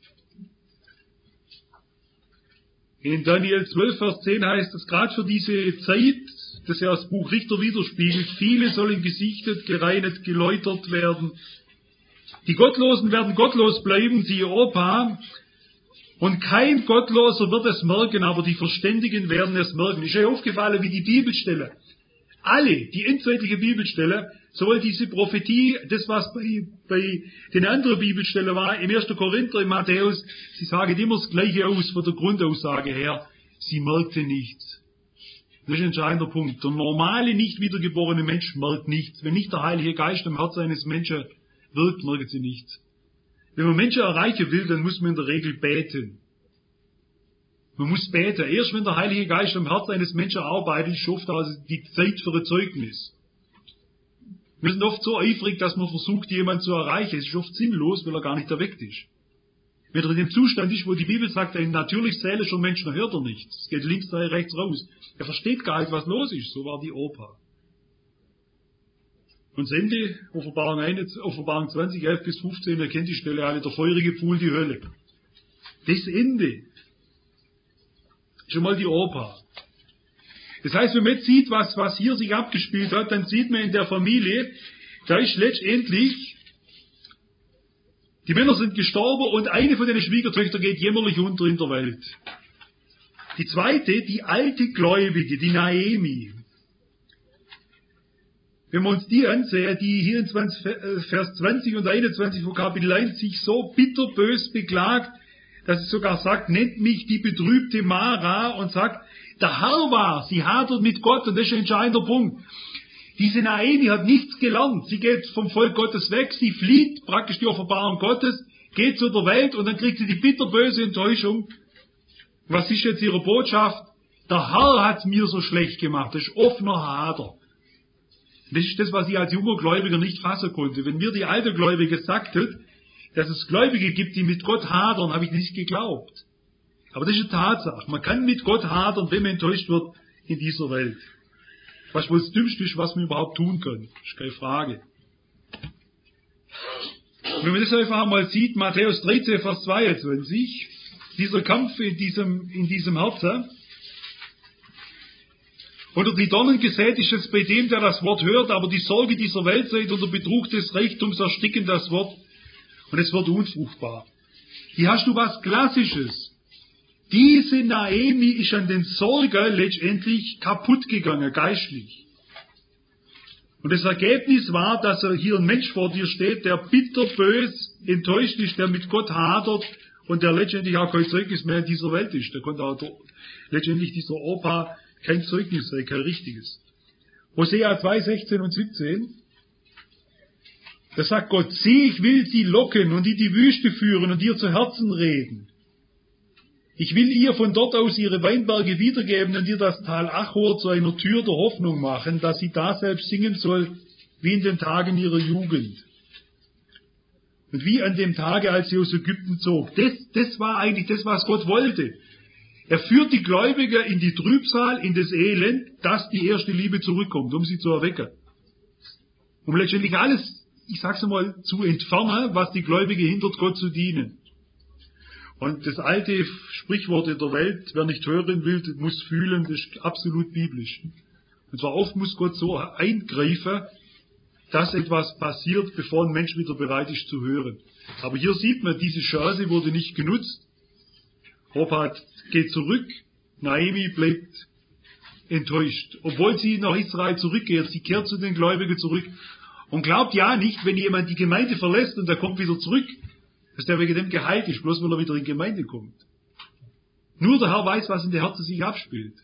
In Daniel zwölf, Vers zehn heißt es, gerade für diese Zeit, das ja das Buch Richter widerspiegelt, viele sollen gesichtet, gereinigt, geläutert werden. Die Gottlosen werden gottlos bleiben, siehe Orpa, und kein Gottloser wird es merken, aber die Verständigen werden es merken. Ist euch aufgefallen, wie die Bibelstelle, alle, die endzeitliche Bibelstelle, sowohl diese Prophetie, das was bei, bei den anderen Bibelstellen war, im ersten Korinther, im Matthäus, sie sagen immer das Gleiche aus von der Grundaussage her, sie merkte nichts. Das ist ein entscheidender Punkt. Der normale, nicht wiedergeborene Mensch merkt nichts. Wenn nicht der Heilige Geist im Herzen eines Menschen wirkt, merkt sie nichts. Wenn man Menschen erreichen will, dann muss man in der Regel beten. Man muss beten. Erst wenn der Heilige Geist im Herzen eines Menschen arbeitet, schafft er also die Zeit für ein Zeugnis. Wir sind oft so eifrig, dass man versucht, jemanden zu erreichen. Es ist oft sinnlos, weil er gar nicht erweckt ist. Wenn er in dem Zustand ist, wo die Bibel sagt, ein natürlich seelischer Mensch, dann hört er nichts. Es geht links, rechts raus. Er versteht gar nicht, was los ist. So war die Orpa. Und das Ende, Offenbarung, eins, Offenbarung zwanzig, elf bis fünfzehn, erkennt die Stelle alle, der feurige Pfuhl, die Hölle. Das Ende. Schon mal die Orpa. Das heißt, wenn man jetzt sieht, was, was hier sich abgespielt hat, dann sieht man in der Familie, da ist letztendlich, die Männer sind gestorben und eine von den Schwiegertöchtern geht jämmerlich unter in der Welt. Die zweite, die alte Gläubige, die Naemi. Wenn wir uns die ansehen, die hier in Vers zwanzig und einundzwanzig von Kapitel eins sich so bitterbös beklagt, dass es sogar sagt, nennt mich die betrübte Mara und sagt, der Herr war, sie hadert mit Gott und das ist ein entscheidender Punkt. Diese Naemi hat nichts gelernt, sie geht vom Volk Gottes weg, sie flieht praktisch die Offenbarung Gottes, geht zu der Welt und dann kriegt sie die bitterböse Enttäuschung. Was ist jetzt ihre Botschaft? Der Herr hat mir so schlecht gemacht, das ist offener Hader. Das ist das, was ich als junger Gläubiger nicht fassen konnte. Wenn mir die alte Gläubige sagte, dass es Gläubige gibt, die mit Gott hadern, habe ich nicht geglaubt. Aber das ist eine Tatsache. Man kann mit Gott hadern, wenn man enttäuscht wird in dieser Welt. Was wohl das Dümmste ist, was man überhaupt tun kann. Das ist keine Frage. Und wenn man das einfach einmal sieht, Matthäus dreizehn, Vers zweiundzwanzig, dieser Kampf in diesem, in diesem Herzen, unter die Dornen gesät ist es bei dem, der das Wort hört, aber die Sorge dieser Weltzeit und der Betrug des Reichtums ersticken das Wort und es wird unfruchtbar. Hier hast du was Klassisches. Diese Naemi ist an den Sorgen letztendlich kaputt gegangen, geistlich. Und das Ergebnis war, dass er hier ein Mensch vor dir steht, der bitterbös enttäuscht ist, der mit Gott hadert und der letztendlich auch kein Zeugnis mehr in dieser Welt ist. Der konnte auch letztendlich dieser Opa kein Zeugnis sein, kein richtiges. Hosea zwei, sechzehn und siebzehn. Da sagt Gott, sieh, ich will sie locken und in die Wüste führen und ihr zu Herzen reden. Ich will ihr von dort aus ihre Weinberge wiedergeben und ihr das Tal Achor zu einer Tür der Hoffnung machen, dass sie da selbst singen soll, wie in den Tagen ihrer Jugend. Und wie an dem Tage, als sie aus Ägypten zog. Das, das war eigentlich das, was Gott wollte. Er führt die Gläubigen in die Trübsal, in das Elend, dass die erste Liebe zurückkommt, um sie zu erwecken. Um letztendlich alles, ich sag's einmal, zu entfernen, was die Gläubigen hindert, Gott zu dienen. Und das alte Sprichwort in der Welt, wer nicht hören will, muss fühlen, das ist absolut biblisch. Und zwar oft muss Gott so eingreifen, dass etwas passiert, bevor ein Mensch wieder bereit ist zu hören. Aber hier sieht man, diese Chance wurde nicht genutzt. Orpa geht zurück, Naemi bleibt enttäuscht. Obwohl sie nach Israel zurückkehrt, sie kehrt zu den Gläubigen zurück. Und glaubt ja nicht, wenn jemand die Gemeinde verlässt und er kommt wieder zurück, dass der wegen dem geheilt ist, bloß weil er wieder in die Gemeinde kommt. Nur der Herr weiß, was in der Herzen sich abspielt.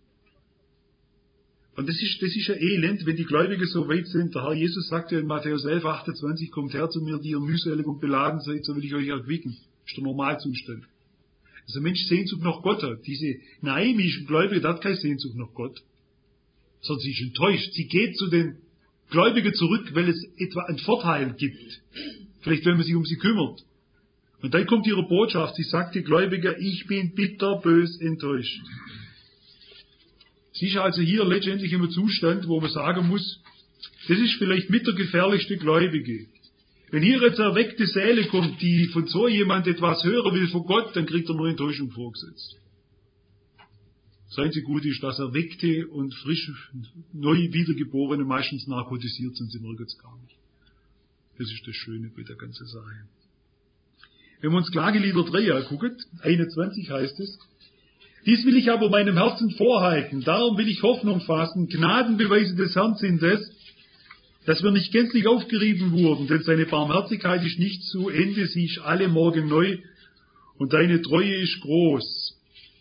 Und das ist, das ist ein Elend, wenn die Gläubigen so weit sind. Der Herr Jesus sagte in Matthäus elf, achtundzwanzig, kommt her zu mir, die ihr mühselig und beladen seid, so will ich euch erquicken. Das ist der Normalzustand. Also ein Mensch Sehnsucht nach Gott hat. Diese naimischen Gläubige, der hat keine Sehnsucht nach Gott. Sondern sie ist enttäuscht. Sie geht zu den Gläubigen zurück, weil es etwa einen Vorteil gibt. Vielleicht, wenn man sich um sie kümmert. Und dann kommt ihre Botschaft. Sie sagt die Gläubigen, ich bin bitterbös enttäuscht. Sie ist also hier letztendlich im Zustand, wo man sagen muss, das ist vielleicht mit der gefährlichste Gläubige. Wenn hier jetzt erweckte Seele kommt, die von so jemand etwas hören will von Gott, dann kriegt er nur Enttäuschung vorgesetzt. Das einzige Gute ist, dass Erweckte und frisch, neu Wiedergeborene meistens narkotisiert sind, sie merken es gar nicht. Das ist das Schöne bei der ganzen Sache. Wenn wir uns Klagelieder drei angucken, einundzwanzig heißt es, dies will ich aber meinem Herzen vorhalten, darum will ich Hoffnung fassen, Gnadenbeweise des Herrn sind es, dass wir nicht gänzlich aufgerieben wurden, denn seine Barmherzigkeit ist nicht zu Ende, sie ist alle Morgen neu und deine Treue ist groß.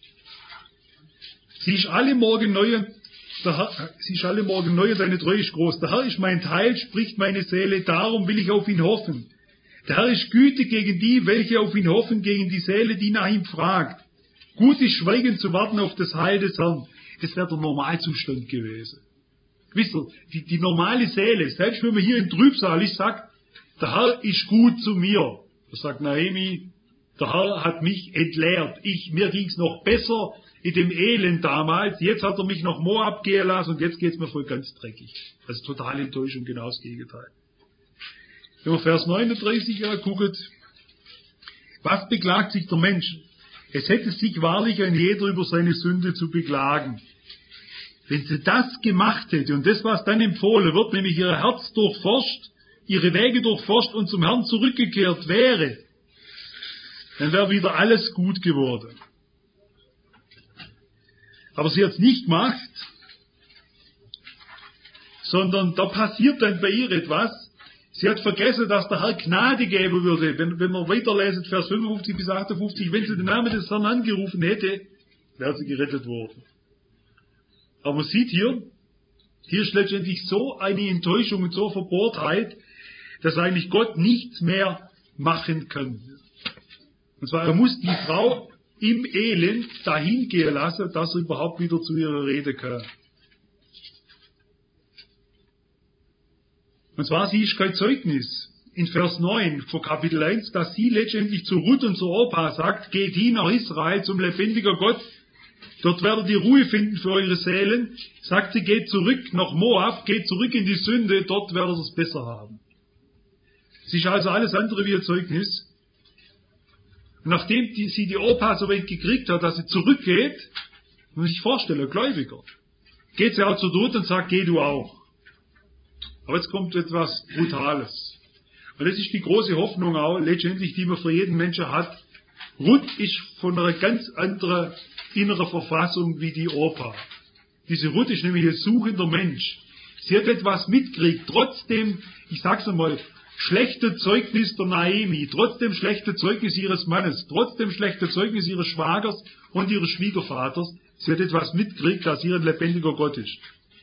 Sie ist alle Morgen neu, der Herr, sie ist alle Morgen neu und deine Treue ist groß. Der Herr ist mein Teil, spricht meine Seele, darum will ich auf ihn hoffen. Der Herr ist gütig gegen die, welche auf ihn hoffen, gegen die Seele, die nach ihm fragt. Gut ist schweigend zu warten auf das Heil des Herrn. Das wäre der Normalzustand gewesen. Wisst ihr, die, die normale Seele, selbst wenn man hier im Trübsal ist, sagt, der Herr ist gut zu mir. Da sagt Naomi, der Herr hat mich entleert. Ich, mir ging's noch besser in dem Elend damals. Jetzt hat er mich nach Moab gehen lassen und jetzt geht's mir voll ganz dreckig. Das ist totale Enttäuschung, genau das Gegenteil. Wenn man Vers neununddreißig anguckt, was beklagt sich der Mensch? Es hätte sich wahrlich ein jeder über seine Sünde zu beklagen. Wenn sie das gemacht hätte und das, was dann empfohlen wird, nämlich ihr Herz durchforscht, ihre Wege durchforscht und zum Herrn zurückgekehrt wäre, dann wäre wieder alles gut geworden. Aber sie hat es nicht gemacht, sondern da passiert dann bei ihr etwas. Sie hat vergessen, dass der Herr Gnade geben würde. Wenn, wenn man weiterlesen, Vers fünfundfünfzig bis achtundfünfzig, wenn sie den Namen des Herrn angerufen hätte, wäre sie gerettet worden. Aber man sieht hier, hier ist letztendlich so eine Enttäuschung und so Verbohrtheit, dass eigentlich Gott nichts mehr machen kann. Und zwar, er muss die Frau im Elend dahin gehen lassen, dass er überhaupt wieder zu ihrer Rede kann. Und zwar, sie ist kein Zeugnis. In Vers neun von Kapitel eins, dass sie letztendlich zu Ruth und zu Orpa sagt, geht hin nach Israel zum lebendigen Gott, dort werdet ihr Ruhe finden für eure Seelen. Sagt sie, geht zurück nach Moab, geht zurück in die Sünde, dort werdet ihr es besser haben. Sie ist also alles andere wie ein Zeugnis. Und nachdem die, sie die Orpa so weit gekriegt hat, dass sie zurückgeht, muss ich sich vorstellen, Gläubiger, geht sie auch zu Ruth und sagt, geh du auch. Aber jetzt kommt etwas Brutales. Und das ist die große Hoffnung auch, letztendlich, die man für jeden Menschen hat. Ruth ist von einer ganz anderen inneren Verfassung wie die Orpa. Diese Ruth ist nämlich ein suchender Mensch. Sie hat etwas mitgekriegt, trotzdem, ich sag's einmal, schlechte Zeugnis der Naomi, trotzdem schlechte Zeugnis ihres Mannes, trotzdem schlechte Zeugnis ihres Schwagers und ihres Schwiegervaters. Sie hat etwas mitgekriegt, dass hier ein lebendiger Gott ist.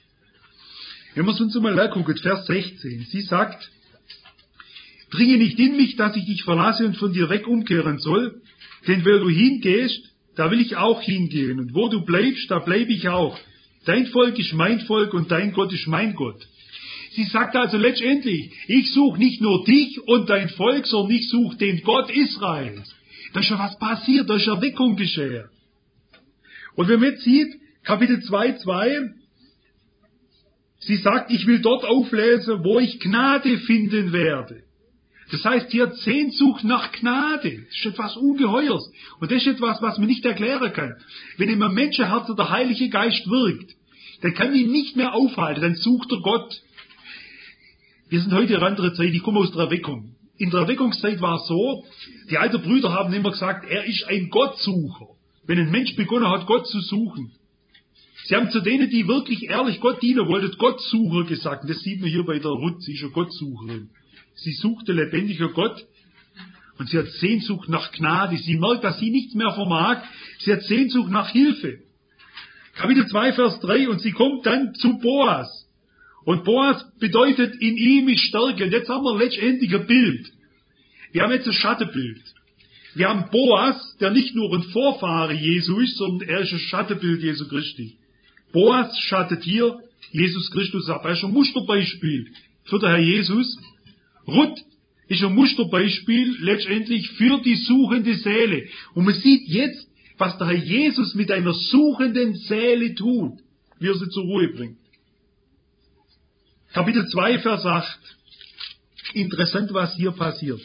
Wenn wir es uns einmal angucken, Vers sechzehn, sie sagt, dringe nicht in mich, dass ich dich verlasse und von dir weg umkehren soll, denn wo du hingehst, da will ich auch hingehen, und wo du bleibst, da bleibe ich auch. Dein Volk ist mein Volk und dein Gott ist mein Gott. Sie sagt also letztendlich, ich suche nicht nur dich und dein Volk, sondern ich suche den Gott Israels. Da ist ja was passiert, da ist Erweckung geschehen. Und wenn man jetzt sieht, Kapitel zwei, zwei, sie sagt, ich will dort auflesen, wo ich Gnade finden werde. Das heißt, sie hat Sehnsucht nach Gnade. Das ist etwas Ungeheuers. Und das ist etwas, was man nicht erklären kann. Wenn in einem Menschenherzen der Heilige Geist wirkt, dann kann ihn nicht mehr aufhalten, dann sucht er Gott. Wir sind heute in einer anderen Zeit, ich komme aus der Erweckung. In der Erweckungszeit war es so, die alten Brüder haben immer gesagt, er ist ein Gottsucher. Wenn ein Mensch begonnen hat, Gott zu suchen. Sie haben zu denen, die wirklich ehrlich Gott dienen wollten, Gottsucher gesagt. Und das sieht man hier bei der Ruth, sie ist eine Gottsucherin. Sie suchte lebendiger Gott und sie hat Sehnsucht nach Gnade. Sie merkt, dass sie nichts mehr vermag. Sie hat Sehnsucht nach Hilfe. Kapitel zwei, Vers drei, und sie kommt dann zu Boas. Und Boas bedeutet, in ihm ist Stärke. Und jetzt haben wir letztendlich ein Bild. Wir haben jetzt ein Schattenbild. Wir haben Boas, der nicht nur ein Vorfahre Jesu ist, sondern er ist ein Schattenbild Jesu Christi. Boas schattet hier Jesus Christus ab. Er ist ein Musterbeispiel für den Herr Jesus. Ruth ist ein Musterbeispiel letztendlich für die suchende Seele. Und man sieht jetzt, was der Herr Jesus mit einer suchenden Seele tut. wie er sie zur Ruhe bringt. Kapitel zwei, Vers acht. Interessant, was hier passiert.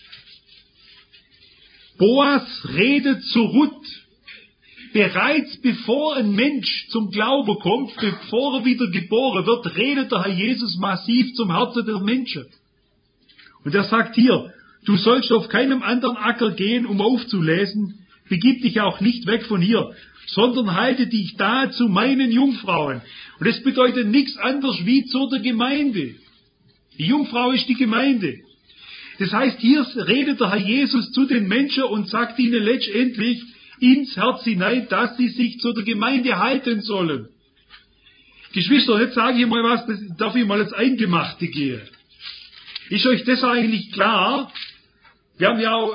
Boas redet zu Ruth. Bereits bevor ein Mensch zum Glauben kommt, bevor er wieder geboren wird, redet der Herr Jesus massiv zum Herzen der Menschen. Und er sagt hier, du sollst auf keinem anderen Acker gehen, um aufzulesen, begib dich auch nicht weg von hier, sondern halte dich da zu meinen Jungfrauen. Und das bedeutet nichts anderes wie zu der Gemeinde. Die Jungfrau ist die Gemeinde. Das heißt, hier redet der Herr Jesus zu den Menschen und sagt ihnen letztendlich ins Herz hinein, dass sie sich zu der Gemeinde halten sollen. Geschwister, jetzt sage ich mal was, das darf ich mal ins Eingemachte gehen. Ist euch das eigentlich klar? Wir haben ja auch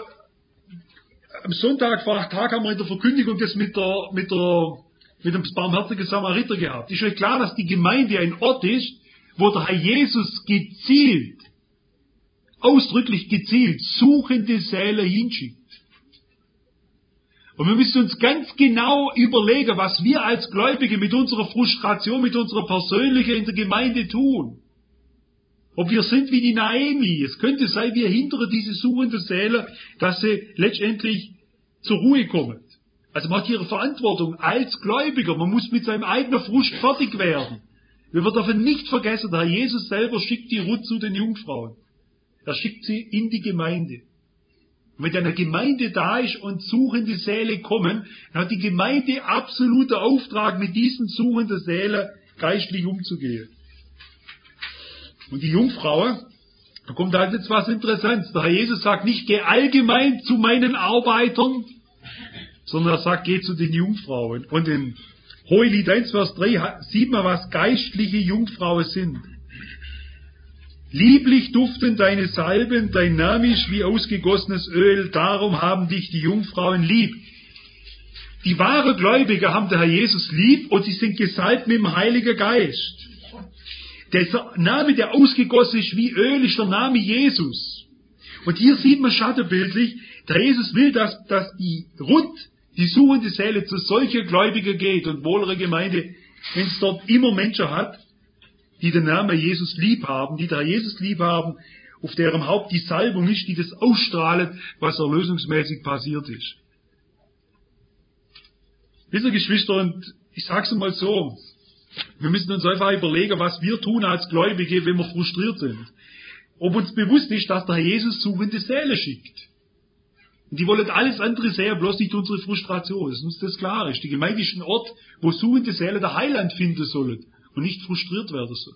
am Sonntag vor acht Tagen haben wir in der Verkündigung das mit der, mit der, mit dem barmherzigen Samariter gehabt. Ist euch klar, dass die Gemeinde ein Ort ist, wo der Herr Jesus gezielt, ausdrücklich gezielt, suchende Seelen hinschickt. Und wir müssen uns ganz genau überlegen, was wir als Gläubige mit unserer Frustration, mit unserer persönlichen in der Gemeinde tun. Ob wir sind wie die Naomi. Es könnte sein, wir hindern diese suchende Seele, dass sie letztendlich zur Ruhe kommen. Also man hat hier eine Verantwortung als Gläubiger. Man muss mit seinem eigenen Frust fertig werden. Wir dürfen nicht vergessen, der Herr Jesus selber schickt die Ruth zu den Jungfrauen. Er schickt sie in die Gemeinde. Und wenn eine Gemeinde da ist und suchende Seele kommen, dann hat die Gemeinde absoluten Auftrag, mit diesen suchenden Seelen geistlich umzugehen. Und die Jungfrauen, da kommt halt jetzt was Interessantes. Der Herr Jesus sagt nicht, geh allgemein zu meinen Arbeitern, sondern er sagt, geh zu den Jungfrauen. Und in Hohelied eins, Vers drei sieht man, was geistliche Jungfrauen sind. Lieblich duften deine Salben, dein Name ist wie ausgegossenes Öl, darum haben dich die Jungfrauen lieb. Die wahren Gläubiger haben der Herr Jesus lieb und sie sind gesalbt mit dem Heiligen Geist. Der Name, der ausgegossen ist wie Öl, ist der Name Jesus. Und hier sieht man schattenbildlich, der Jesus will, dass, dass die Ruth, die suchende Seele, zu solchen Gläubigen geht und wohl ihre Gemeinde, wenn es dort immer Menschen hat, die den Namen Jesus lieb haben, die der Jesus lieb haben, auf deren Haupt die Salbung ist, die das ausstrahlt, was erlösungsmäßig passiert ist. Wisst ihr, Geschwister, und ich sag's mal so, wir müssen uns einfach überlegen, was wir tun als Gläubige, wenn wir frustriert sind. Ob uns bewusst ist, dass der Herr Jesus suchende Seele schickt. Und die wollen alles andere sehen, bloß nicht unsere Frustration. Das ist uns das klar ist. Die Gemeinde ist ein Ort, wo suchende Seele der Heiland finden sollen und nicht frustriert werden sollen.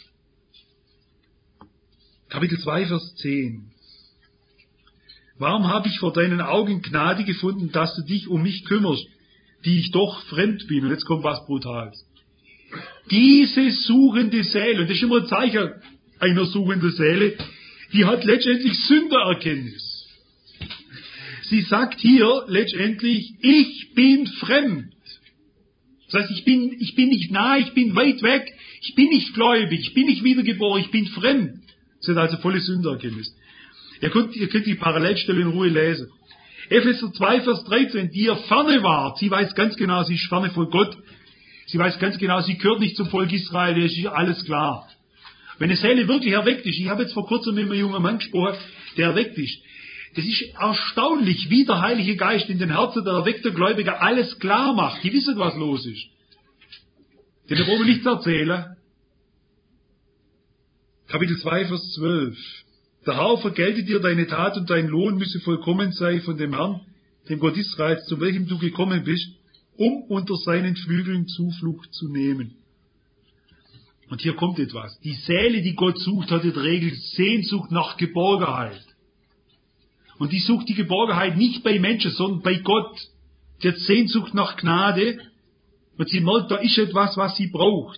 Kapitel zwei, Vers zehn. Warum habe ich vor deinen Augen Gnade gefunden, dass du dich um mich kümmerst, die ich doch fremd bin? Und jetzt kommt was Brutales. Diese suchende Seele, und das ist immer ein Zeichen einer suchenden Seele, die hat letztendlich Sündererkenntnis. Sie sagt hier letztendlich, ich bin fremd. Das heißt, ich bin, ich bin nicht nah, ich bin weit weg, ich bin nicht gläubig, ich bin nicht wiedergeboren, ich bin fremd. Das ist also volle Sündererkenntnis. Ihr könnt, ihr könnt die Parallelstelle in Ruhe lesen. Epheser zwei, Vers dreizehn, die ihr ferne wart, sie weiß ganz genau, sie ist ferne von Gott. Sie weiß ganz genau, sie gehört nicht zum Volk Israel, das ist alles klar. Wenn eine Seele wirklich erweckt ist, ich habe jetzt vor kurzem mit einem jungen Mann gesprochen, der erweckt ist. Das ist erstaunlich, wie der Heilige Geist in den Herzen der erweckten Gläubiger alles klar macht. Die wissen, was los ist. Denn wir brauchen nichts erzählen. Kapitel zwei, Vers zwölf. Der Herr vergelte dir deine Tat und dein Lohn müsse vollkommen sein von dem Herrn, dem Gott Israels, zu welchem du gekommen bist, um unter seinen Flügeln Zuflucht zu nehmen. Und hier kommt etwas. Die Seele, die Gott sucht, hat in der Regel Sehnsucht nach Geborgenheit. Und die sucht die Geborgenheit nicht bei Menschen, sondern bei Gott. Sie hat Sehnsucht nach Gnade und sie merkt, da ist etwas, was sie braucht.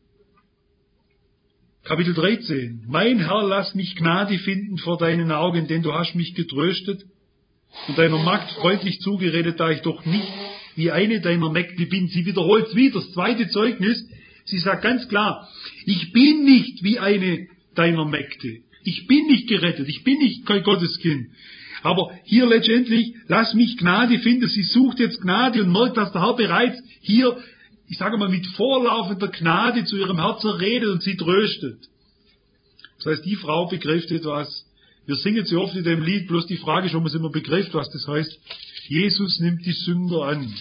Kapitel dreizehn. Mein Herr, lass mich Gnade finden vor deinen Augen, denn du hast mich getröstet und deiner Magd freundlich zugeredet, da ich doch nicht wie eine deiner Mägde bin. Sie wiederholt wieder das zweite Zeugnis. Sie sagt ganz klar, ich bin nicht wie eine deiner Mägde. Ich bin nicht gerettet, ich bin nicht kein Gotteskind. Aber hier letztendlich, lass mich Gnade finden. Sie sucht jetzt Gnade und merkt, dass der Herr bereits hier ich sage mal, mit vorlaufender Gnade zu ihrem Herzen redet und sie tröstet. Das heißt, die Frau begreift etwas. Wir singen sie oft in dem Lied, bloß die Frage ist, ob man es immer begreift, was das heißt. Jesus nimmt die Sünder an.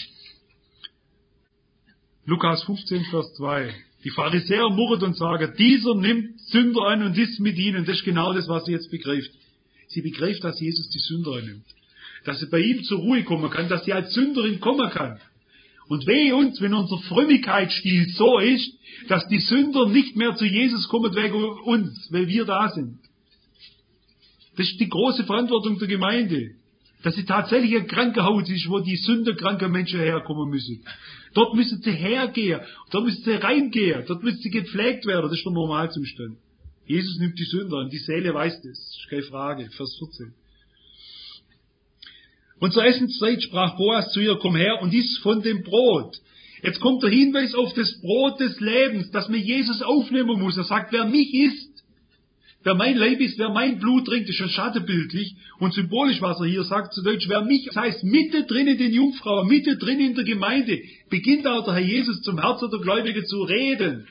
Lukas fünfzehn, Vers zwei. Die Pharisäer murren und sagen, dieser nimmt Sünder an und ist mit ihnen. Das ist genau das, was sie jetzt begreift. Sie begreift, dass Jesus die Sünder annimmt. Dass sie bei ihm zur Ruhe kommen kann, dass sie als Sünderin kommen kann. Und wehe uns, wenn unser Frömmigkeitsstil so ist, dass die Sünder nicht mehr zu Jesus kommen wegen uns, weil wir da sind. Das ist die große Verantwortung der Gemeinde. Dass sie tatsächlich ein Krankenhaus ist, wo die sünderkranken Menschen herkommen müssen. Dort müssen sie hergehen, dort müssen sie reingehen, dort müssen sie gepflegt werden. Das ist der Normalzustand. Jesus nimmt die Sünder an, die Seele weiß das. Das ist keine Frage. Vers vierzehn. Und zur Essenszeit sprach Boas zu ihr, komm her und iss von dem Brot. Jetzt kommt der Hinweis auf das Brot des Lebens, dass man Jesus aufnehmen muss. Er sagt, wer mich isst, wer mein Leib ist, wer mein Blut trinkt, ist schon schattenbildlich und symbolisch, was er hier sagt, zu Deutsch, wer mich, das heißt, mitte drin in den Jungfrauen, mitte drin in der Gemeinde, beginnt auch der Herr Jesus zum Herzen der Gläubigen zu reden.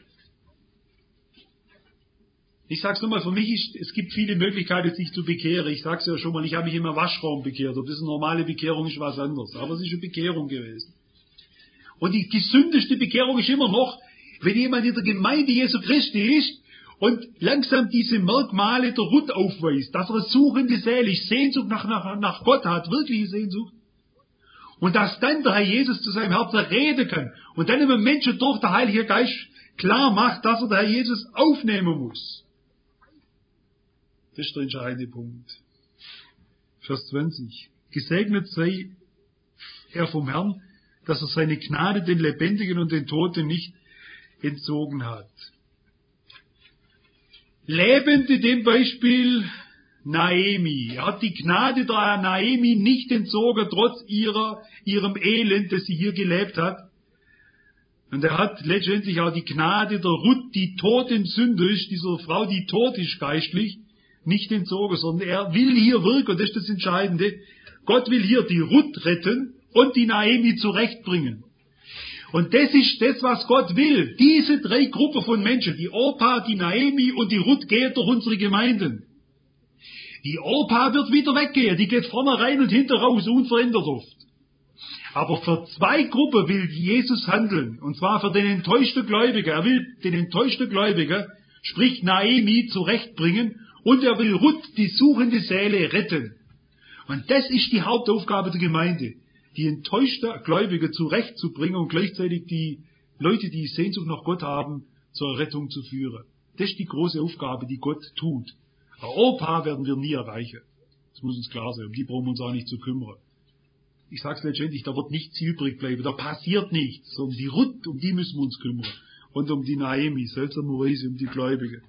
Ich sag's nochmal, für mich ist, es gibt viele Möglichkeiten, sich zu bekehren. Ich sag's ja schon mal, ich habe mich immer im Waschraum bekehrt. Ob das eine normale Bekehrung ist, was anderes. Aber es ist eine Bekehrung gewesen. Und die gesündeste Bekehrung ist immer noch, wenn jemand in der Gemeinde Jesu Christi ist und langsam diese Merkmale der Ruth aufweist, dass er eine suchende Seele ist, Sehnsucht nach, nach, nach Gott hat, wirkliche Sehnsucht. Und dass dann der Herr Jesus zu seinem Herzen reden kann. Und dann einem Menschen durch der Heilige Geist klar macht, dass er der Herr Jesus aufnehmen muss. Das ist der entscheidende Punkt. Vers zwanzig. Gesegnet sei er vom Herrn, dass er seine Gnade den Lebendigen und den Toten nicht entzogen hat. Lebende dem Beispiel Naemi. Er hat die Gnade der Naemi nicht entzogen, trotz ihrer, ihrem Elend, das sie hier gelebt hat. Und er hat letztendlich auch die Gnade der Ruth, die tot in Sünde ist, dieser Frau, die tot ist geistlich, nicht entzogen, sondern er will hier wirken, und das ist das Entscheidende. Gott will hier die Ruth retten und die Naemi zurechtbringen. Und das ist das, was Gott will. Diese drei Gruppen von Menschen, die Orpa, die Naemi und die Ruth, gehen durch unsere Gemeinden. Die Orpa wird wieder weggehen, die geht vorne rein und hinter raus, unverändert oft. Aber für zwei Gruppen will Jesus handeln, und zwar für den enttäuschten Gläubigen. Er will den enttäuschten Gläubigen, sprich Naemi, zurechtbringen, und er will Ruth, die suchende Seele, retten. Und das ist die Hauptaufgabe der Gemeinde, die enttäuschten Gläubigen zurechtzubringen und gleichzeitig die Leute, die Sehnsucht nach Gott haben, zur Rettung zu führen. Das ist die große Aufgabe, die Gott tut. Ein Opa werden wir nie erreichen. Das muss uns klar sein. Um die brauchen wir uns auch nicht zu kümmern. Ich sage es letztendlich, da wird nichts übrig bleiben, da passiert nichts. Um die Ruth, um die müssen wir uns kümmern. Und um die Naemi, seltsamerweise um die Gläubigen.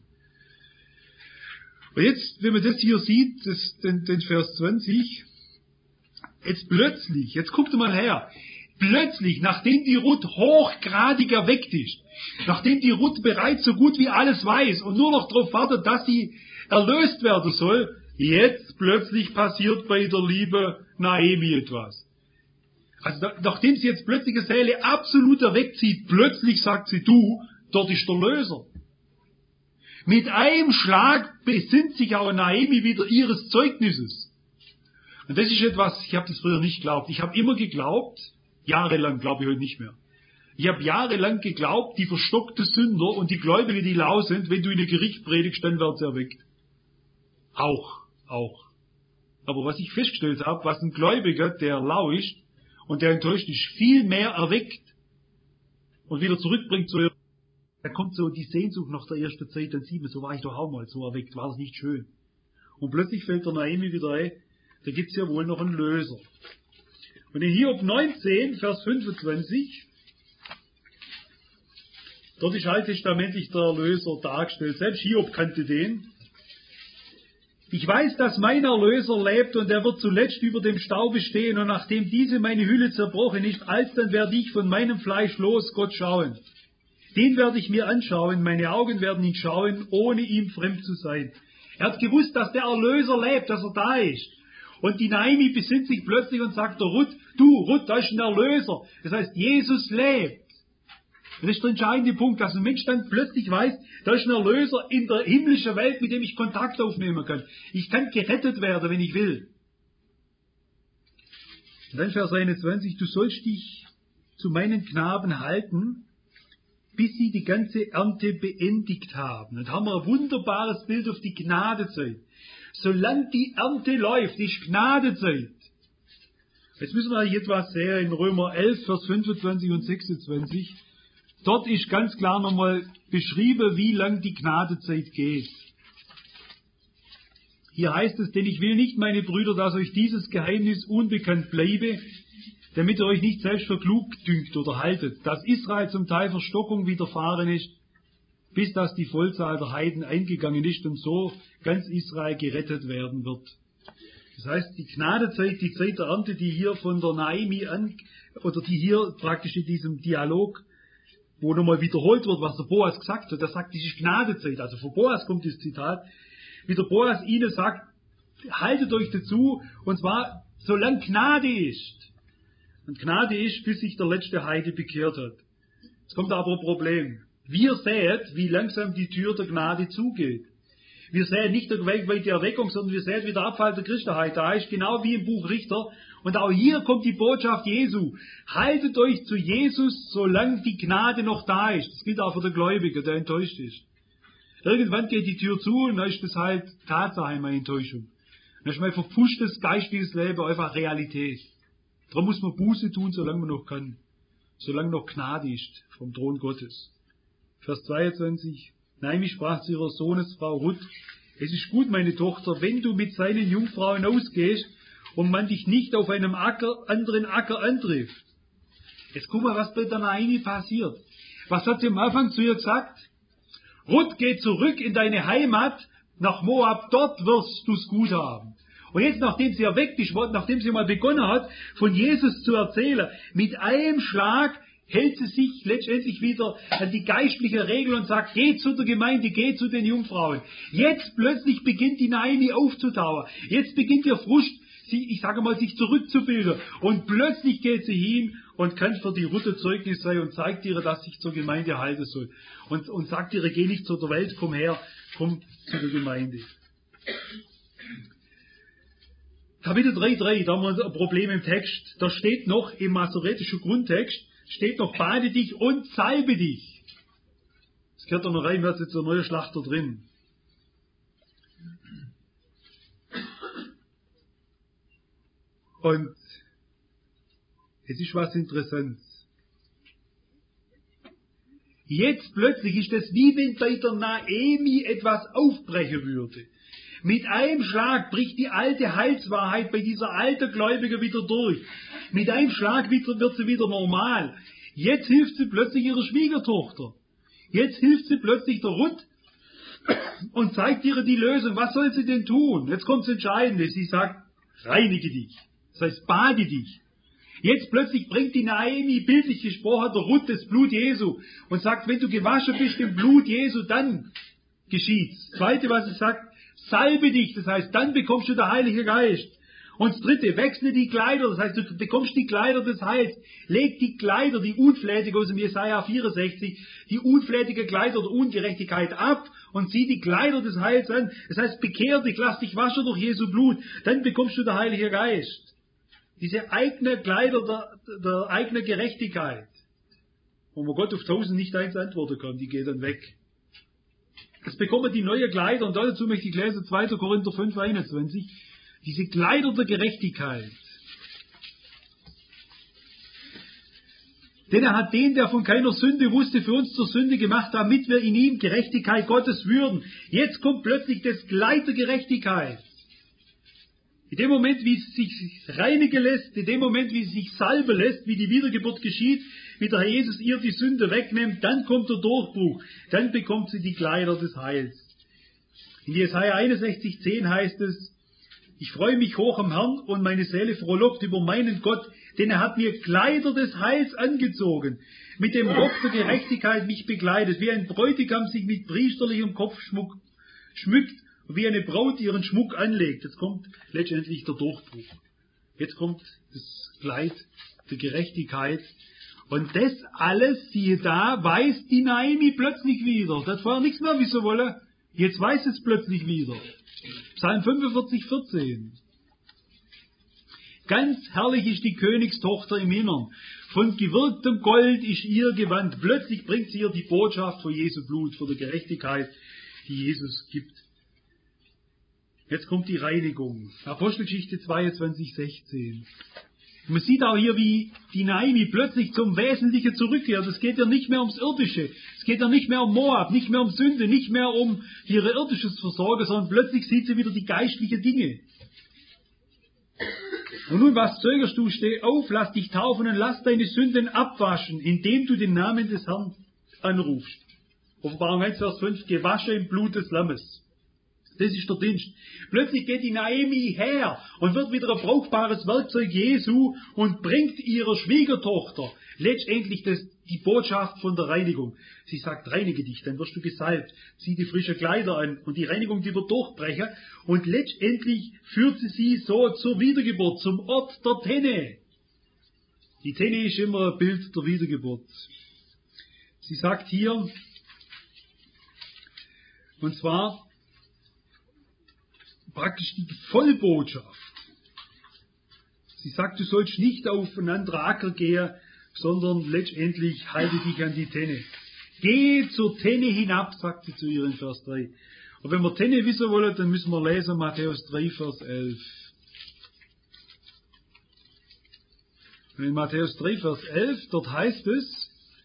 Und jetzt, wenn man das hier sieht, das, den, den Vers zwanzig, jetzt plötzlich, jetzt guckt mal her, plötzlich, nachdem die Ruth hochgradig erweckt ist, nachdem die Ruth bereits so gut wie alles weiß und nur noch darauf wartet, dass sie erlöst werden soll, jetzt plötzlich passiert bei der liebe Naemi etwas. Also nachdem sie jetzt plötzlich eine Seele absolut erweckt sieht, plötzlich sagt sie, du, dort ist der Löser. Mit einem Schlag besinnt sich auch Naemi wieder ihres Zeugnisses. Und das ist etwas, ich habe das früher nicht geglaubt. Ich habe immer geglaubt, jahrelang glaube ich heute nicht mehr. Ich habe jahrelang geglaubt, die verstockte Sünder und die Gläubigen, die lau sind, wenn du in ein Gericht predigst, dann werden sie erweckt. Auch, auch. Aber was ich festgestellt habe, was ein Gläubiger, der lau ist und der enttäuscht ist, viel mehr erweckt und wieder zurückbringt zu ihr. Da kommt so die Sehnsucht nach der ersten Zeit, dann sieht man, so war ich doch auch mal so erweckt, war das nicht schön. Und plötzlich fällt der Naemi wieder ein, da gibt's ja wohl noch einen Löser. Und in Hiob neunzehn, Vers fünfundzwanzig, dort ist alttestamentlich der Erlöser dargestellt. Selbst Hiob kannte den. Ich weiß, dass mein Erlöser lebt und er wird zuletzt über dem Staube stehen und nachdem diese meine Hülle zerbrochen ist, alsdann werde ich von meinem Fleisch los Gott schauen. Den werde ich mir anschauen, meine Augen werden ihn schauen, ohne ihm fremd zu sein. Er hat gewusst, dass der Erlöser lebt, dass er da ist. Und die Naemi besinnt sich plötzlich und sagt der Ruth, du Ruth, da ist ein Erlöser. Das heißt, Jesus lebt. Und das ist der entscheidende Punkt, dass ein Mensch dann plötzlich weiß, da ist ein Erlöser in der himmlischen Welt, mit dem ich Kontakt aufnehmen kann. Ich kann gerettet werden, wenn ich will. Und dann Vers einundzwanzig, du sollst dich zu meinen Knaben halten, bis sie die ganze Ernte beendigt haben. Und haben wir ein wunderbares Bild auf die Gnadezeit. Solange die Ernte läuft, ist Gnadezeit. Jetzt müssen wir etwas sehen in Römer elf, Vers fünfundzwanzig und sechsundzwanzig. Dort ist ganz klar nochmal beschrieben, wie lang die Gnadezeit geht. Hier heißt es, denn ich will nicht, meine Brüder, dass euch dieses Geheimnis unbekannt bleibe, damit ihr euch nicht selbst für klug dünkt oder haltet, dass Israel zum Teil Verstockung widerfahren ist, bis dass die Vollzahl der Heiden eingegangen ist und so ganz Israel gerettet werden wird. Das heißt, die Gnadezeit, die Zeit der Ernte, die hier von der Naomi an, oder die hier praktisch in diesem Dialog, wo nochmal wiederholt wird, was der Boas gesagt hat, der sagt, das ist Gnadezeit. Also von Boas kommt das Zitat, wie der Boas ihnen sagt, haltet euch dazu, und zwar, solange Gnade ist. Und Gnade ist, bis sich der letzte Heide bekehrt hat. Jetzt kommt aber ein Problem. Wir sehen, wie langsam die Tür der Gnade zugeht. Wir sehen nicht der weltweite Erweckung, sondern wir sehen, wie der Abfall der Christenheit da ist, genau wie im Buch Richter. Und auch hier kommt die Botschaft Jesu. Haltet euch zu Jesus, solange die Gnade noch da ist. Das gilt auch für den Gläubigen, der enttäuscht ist. Irgendwann geht die Tür zu und dann ist das halt Tatsache, eine Enttäuschung. Dann ist mein verpfuschtes geistiges Leben einfach Realität. Darum muss man Buße tun, solange man noch kann. Solange noch Gnade ist vom Thron Gottes. Vers zweiundzwanzig. Naomi sprach zu ihrer Sohnesfrau Ruth, es ist gut, meine Tochter, wenn du mit seinen Jungfrauen ausgehst und man dich nicht auf einem Acker, anderen Acker antrifft. Jetzt guck mal, was bei der Naomi passiert. Was hat sie am Anfang zu ihr gesagt? Ruth, geh zurück in deine Heimat nach Moab, dort wirst du's gut haben. Und jetzt, nachdem sie erweckt ist, nachdem sie mal begonnen hat, von Jesus zu erzählen, mit einem Schlag hält sie sich letztendlich wieder an die geistliche Regel und sagt, geh zu der Gemeinde, geh zu den Jungfrauen. Jetzt plötzlich beginnt die Naomi aufzutauen. Jetzt beginnt ihr Frust, sie, ich sage mal, sich zurückzubilden. Und plötzlich geht sie hin und kann für die Ruth Zeugnis sein und zeigt ihr, dass sich zur Gemeinde halten soll. Und, und sagt ihr, geh nicht zu der Welt, komm her, komm zu der Gemeinde. Kapitel drei Punkt drei, da haben wir ein Problem im Text. Da steht noch im masoretischen Grundtext, steht noch, bade dich und salbe dich. Das gehört da noch rein, wird jetzt der neue Schlachter drin. Und es ist was Interessantes. Jetzt plötzlich ist es wie wenn bei der Naomi etwas aufbrechen würde. Mit einem Schlag bricht die alte Heilswahrheit bei dieser alten Gläubigen wieder durch. Mit einem Schlag wird sie wieder normal. Jetzt hilft sie plötzlich ihrer Schwiegertochter. Jetzt hilft sie plötzlich der Ruth und zeigt ihr die Lösung. Was soll sie denn tun? Jetzt kommt das Entscheidende. Sie sagt, reinige dich. Das heißt, bade dich. Jetzt plötzlich bringt die Naomi, bildlich gesprochen, der Ruth das Blut Jesu und sagt, wenn du gewaschen bist im Blut Jesu, dann geschieht's. Das Zweite, was sie sagt, salbe dich, das heißt, dann bekommst du der Heilige Geist. Und das Dritte, wechsle die Kleider, das heißt, du bekommst die Kleider des Heils. Leg die Kleider, die unflätige aus dem Jesaja vierundsechzig, die unflätige Kleider der Ungerechtigkeit ab und zieh die Kleider des Heils an. Das heißt, bekehr dich, lass dich waschen durch Jesu Blut, dann bekommst du der Heilige Geist. Diese eigene Kleider der, der eigenen Gerechtigkeit, wo man Gott auf tausend nicht eins antworten kann, die geht dann weg. Jetzt bekommen die neue Kleider, und dazu möchte ich lesen, zweiter Korinther fünf, einundzwanzig, diese Kleider der Gerechtigkeit. Denn er hat den, der von keiner Sünde wusste, für uns zur Sünde gemacht, damit wir in ihm Gerechtigkeit Gottes würden. Jetzt kommt plötzlich das Kleid der Gerechtigkeit. In dem Moment, wie es sich reinigen lässt, in dem Moment, wie es sich salben lässt, wie die Wiedergeburt geschieht, wie der Herr Jesus ihr die Sünde wegnimmt, dann kommt der Durchbruch. Dann bekommt sie die Kleider des Heils. In Jesaja einundsechzig, zehn heißt es, ich freue mich hoch am Herrn und meine Seele frohlockt über meinen Gott, denn er hat mir Kleider des Heils angezogen, mit dem Rock der Gerechtigkeit mich begleitet, wie ein Bräutigam sich mit priesterlichem Kopfschmuck schmückt, wie eine Braut ihren Schmuck anlegt. Jetzt kommt letztendlich der Durchbruch. Jetzt kommt das Kleid der Gerechtigkeit. Und das alles, siehe da, weiß die Naomi plötzlich wieder. Das hat vorher nichts mehr wissen wollen. Jetzt weiß es plötzlich wieder. Psalm fünfundvierzig, vierzehn. Ganz herrlich ist die Königstochter im Innern. Von gewirktem Gold ist ihr Gewand. Plötzlich bringt sie ihr die Botschaft von Jesu Blut, von der Gerechtigkeit, die Jesus gibt. Jetzt kommt die Reinigung. Apostelgeschichte zweiundzwanzig, sechzehn. Man sieht auch hier, wie die Naomi plötzlich zum Wesentlichen zurückkehrt. Es geht ja nicht mehr ums Irdische. Es geht ja nicht mehr um Moab, nicht mehr um Sünde, nicht mehr um ihre irdisches Versorgen, sondern plötzlich sieht sie wieder die geistlichen Dinge. Und nun, was zögerst du? Steh auf, lass dich taufen und lass deine Sünden abwaschen, indem du den Namen des Herrn anrufst. Offenbarung eins, Vers fünf, gewaschen im Blut des Lammes. Das ist der Dienst. Plötzlich geht die Naomi her und wird wieder ein brauchbares Werkzeug Jesu und bringt ihrer Schwiegertochter letztendlich das, die Botschaft von der Reinigung. Sie sagt, reinige dich, dann wirst du gesalbt, zieh die frischen Kleider an und die Reinigung, die wird durchbrechen und letztendlich führt sie sie so zur Wiedergeburt, zum Ort der Tenne. Die Tenne ist immer ein Bild der Wiedergeburt. Sie sagt hier, und zwar praktisch die Vollbotschaft. Sie sagt, du sollst nicht auf einen anderen Acker gehen, sondern letztendlich halte dich an die Tenne. Geh zur Tenne hinab, sagt sie zu ihr in Vers drei. Und wenn wir Tenne wissen wollen, dann müssen wir lesen Matthäus drei, Vers elf. Und in Matthäus drei, Vers elf, dort heißt es,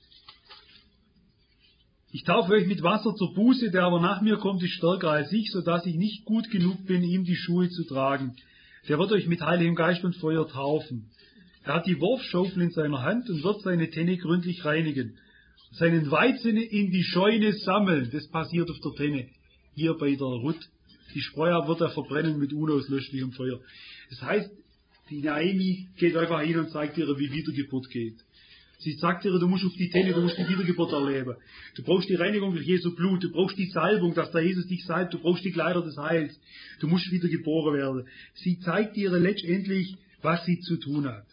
ich taufe euch mit Wasser zur Buße, der aber nach mir kommt, ist stärker als ich, so dass ich nicht gut genug bin, ihm die Schuhe zu tragen. Der wird euch mit Heiligem Geist und Feuer taufen. Er hat die Wurfschaufel in seiner Hand und wird seine Tenne gründlich reinigen. Seinen Weizen in die Scheune sammeln. Das passiert auf der Tenne. Hier bei der Ruth. Die Spreu wird er verbrennen mit unauslöschlichem Feuer. Das heißt, die Naomi geht einfach hin und zeigt ihr, wie Wiedergeburt geht. Sie sagt ihr, du musst auf die Tenne, du musst die Wiedergeburt erleben. Du brauchst die Reinigung durch Jesu Blut, du brauchst die Salbung, dass der Jesus dich salbt, du brauchst die Kleider des Heils. Du musst wieder geboren werden. Sie zeigt ihr letztendlich, was sie zu tun hat.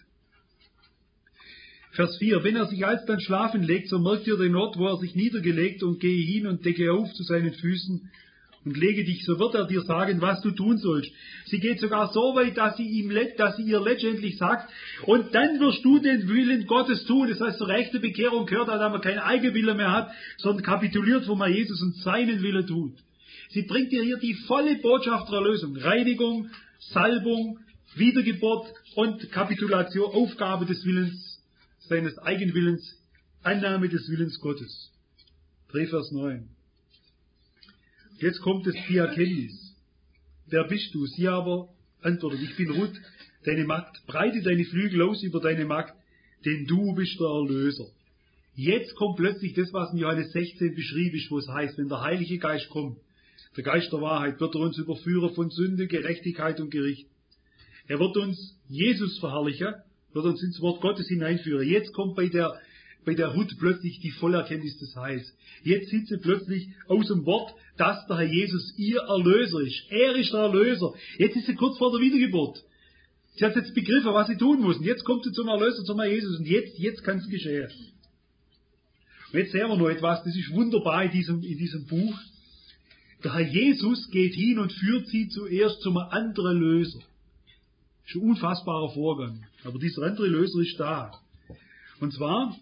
Vers vier. Wenn er sich alsdann schlafen legt, so merkt ihr den Ort, wo er sich niedergelegt, und gehe hin und decke auf zu seinen Füßen und lege dich, so wird er dir sagen, was du tun sollst. Sie geht sogar so weit, dass sie ihm, dass sie ihr letztendlich sagt, und dann wirst du den Willen Gottes tun. Das heißt, zur rechte Bekehrung gehört, dass man keinen Eigenwillen mehr hat, sondern kapituliert, wo man Jesus und seinen Willen tut. Sie bringt dir hier die volle Botschaft der Erlösung. Reinigung, Salbung, Wiedergeburt und Kapitulation, Aufgabe des Willens, seines Eigenwillens, Annahme des Willens Gottes. drei Vers neun. Jetzt kommt es die Erkenntnis. Wer bist du? Sie aber antwortet, ich bin Ruth, deine Magd. Breite deine Flügel aus über deine Magd, denn du bist der Erlöser. Jetzt kommt plötzlich das, was in Johannes sechzehn beschrieben ist, wo es heißt, wenn der Heilige Geist kommt, der Geist der Wahrheit, wird er uns überführen von Sünde, Gerechtigkeit und Gericht. Er wird uns Jesus verherrlichen, wird uns ins Wort Gottes hineinführen. Jetzt kommt bei der bei der Ruth plötzlich die Vollerkenntnis des Heils. Jetzt sieht sie plötzlich aus dem Wort, dass der Herr Jesus ihr Erlöser ist. Er ist der Erlöser. Jetzt ist sie kurz vor der Wiedergeburt. Sie hat jetzt begriffen, was sie tun muss. Und jetzt kommt sie zum Erlöser, zum Herr Jesus. Und jetzt, jetzt kann es geschehen. Und jetzt sehen wir noch etwas, das ist wunderbar in diesem, in diesem Buch. Der Herr Jesus geht hin und führt sie zuerst zum anderen Löser. Das ist ein unfassbarer Vorgang. Aber dieser andere Löser ist da. Und zwar,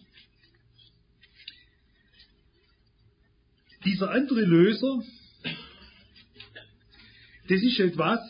dieser andere Löser, das ist etwas,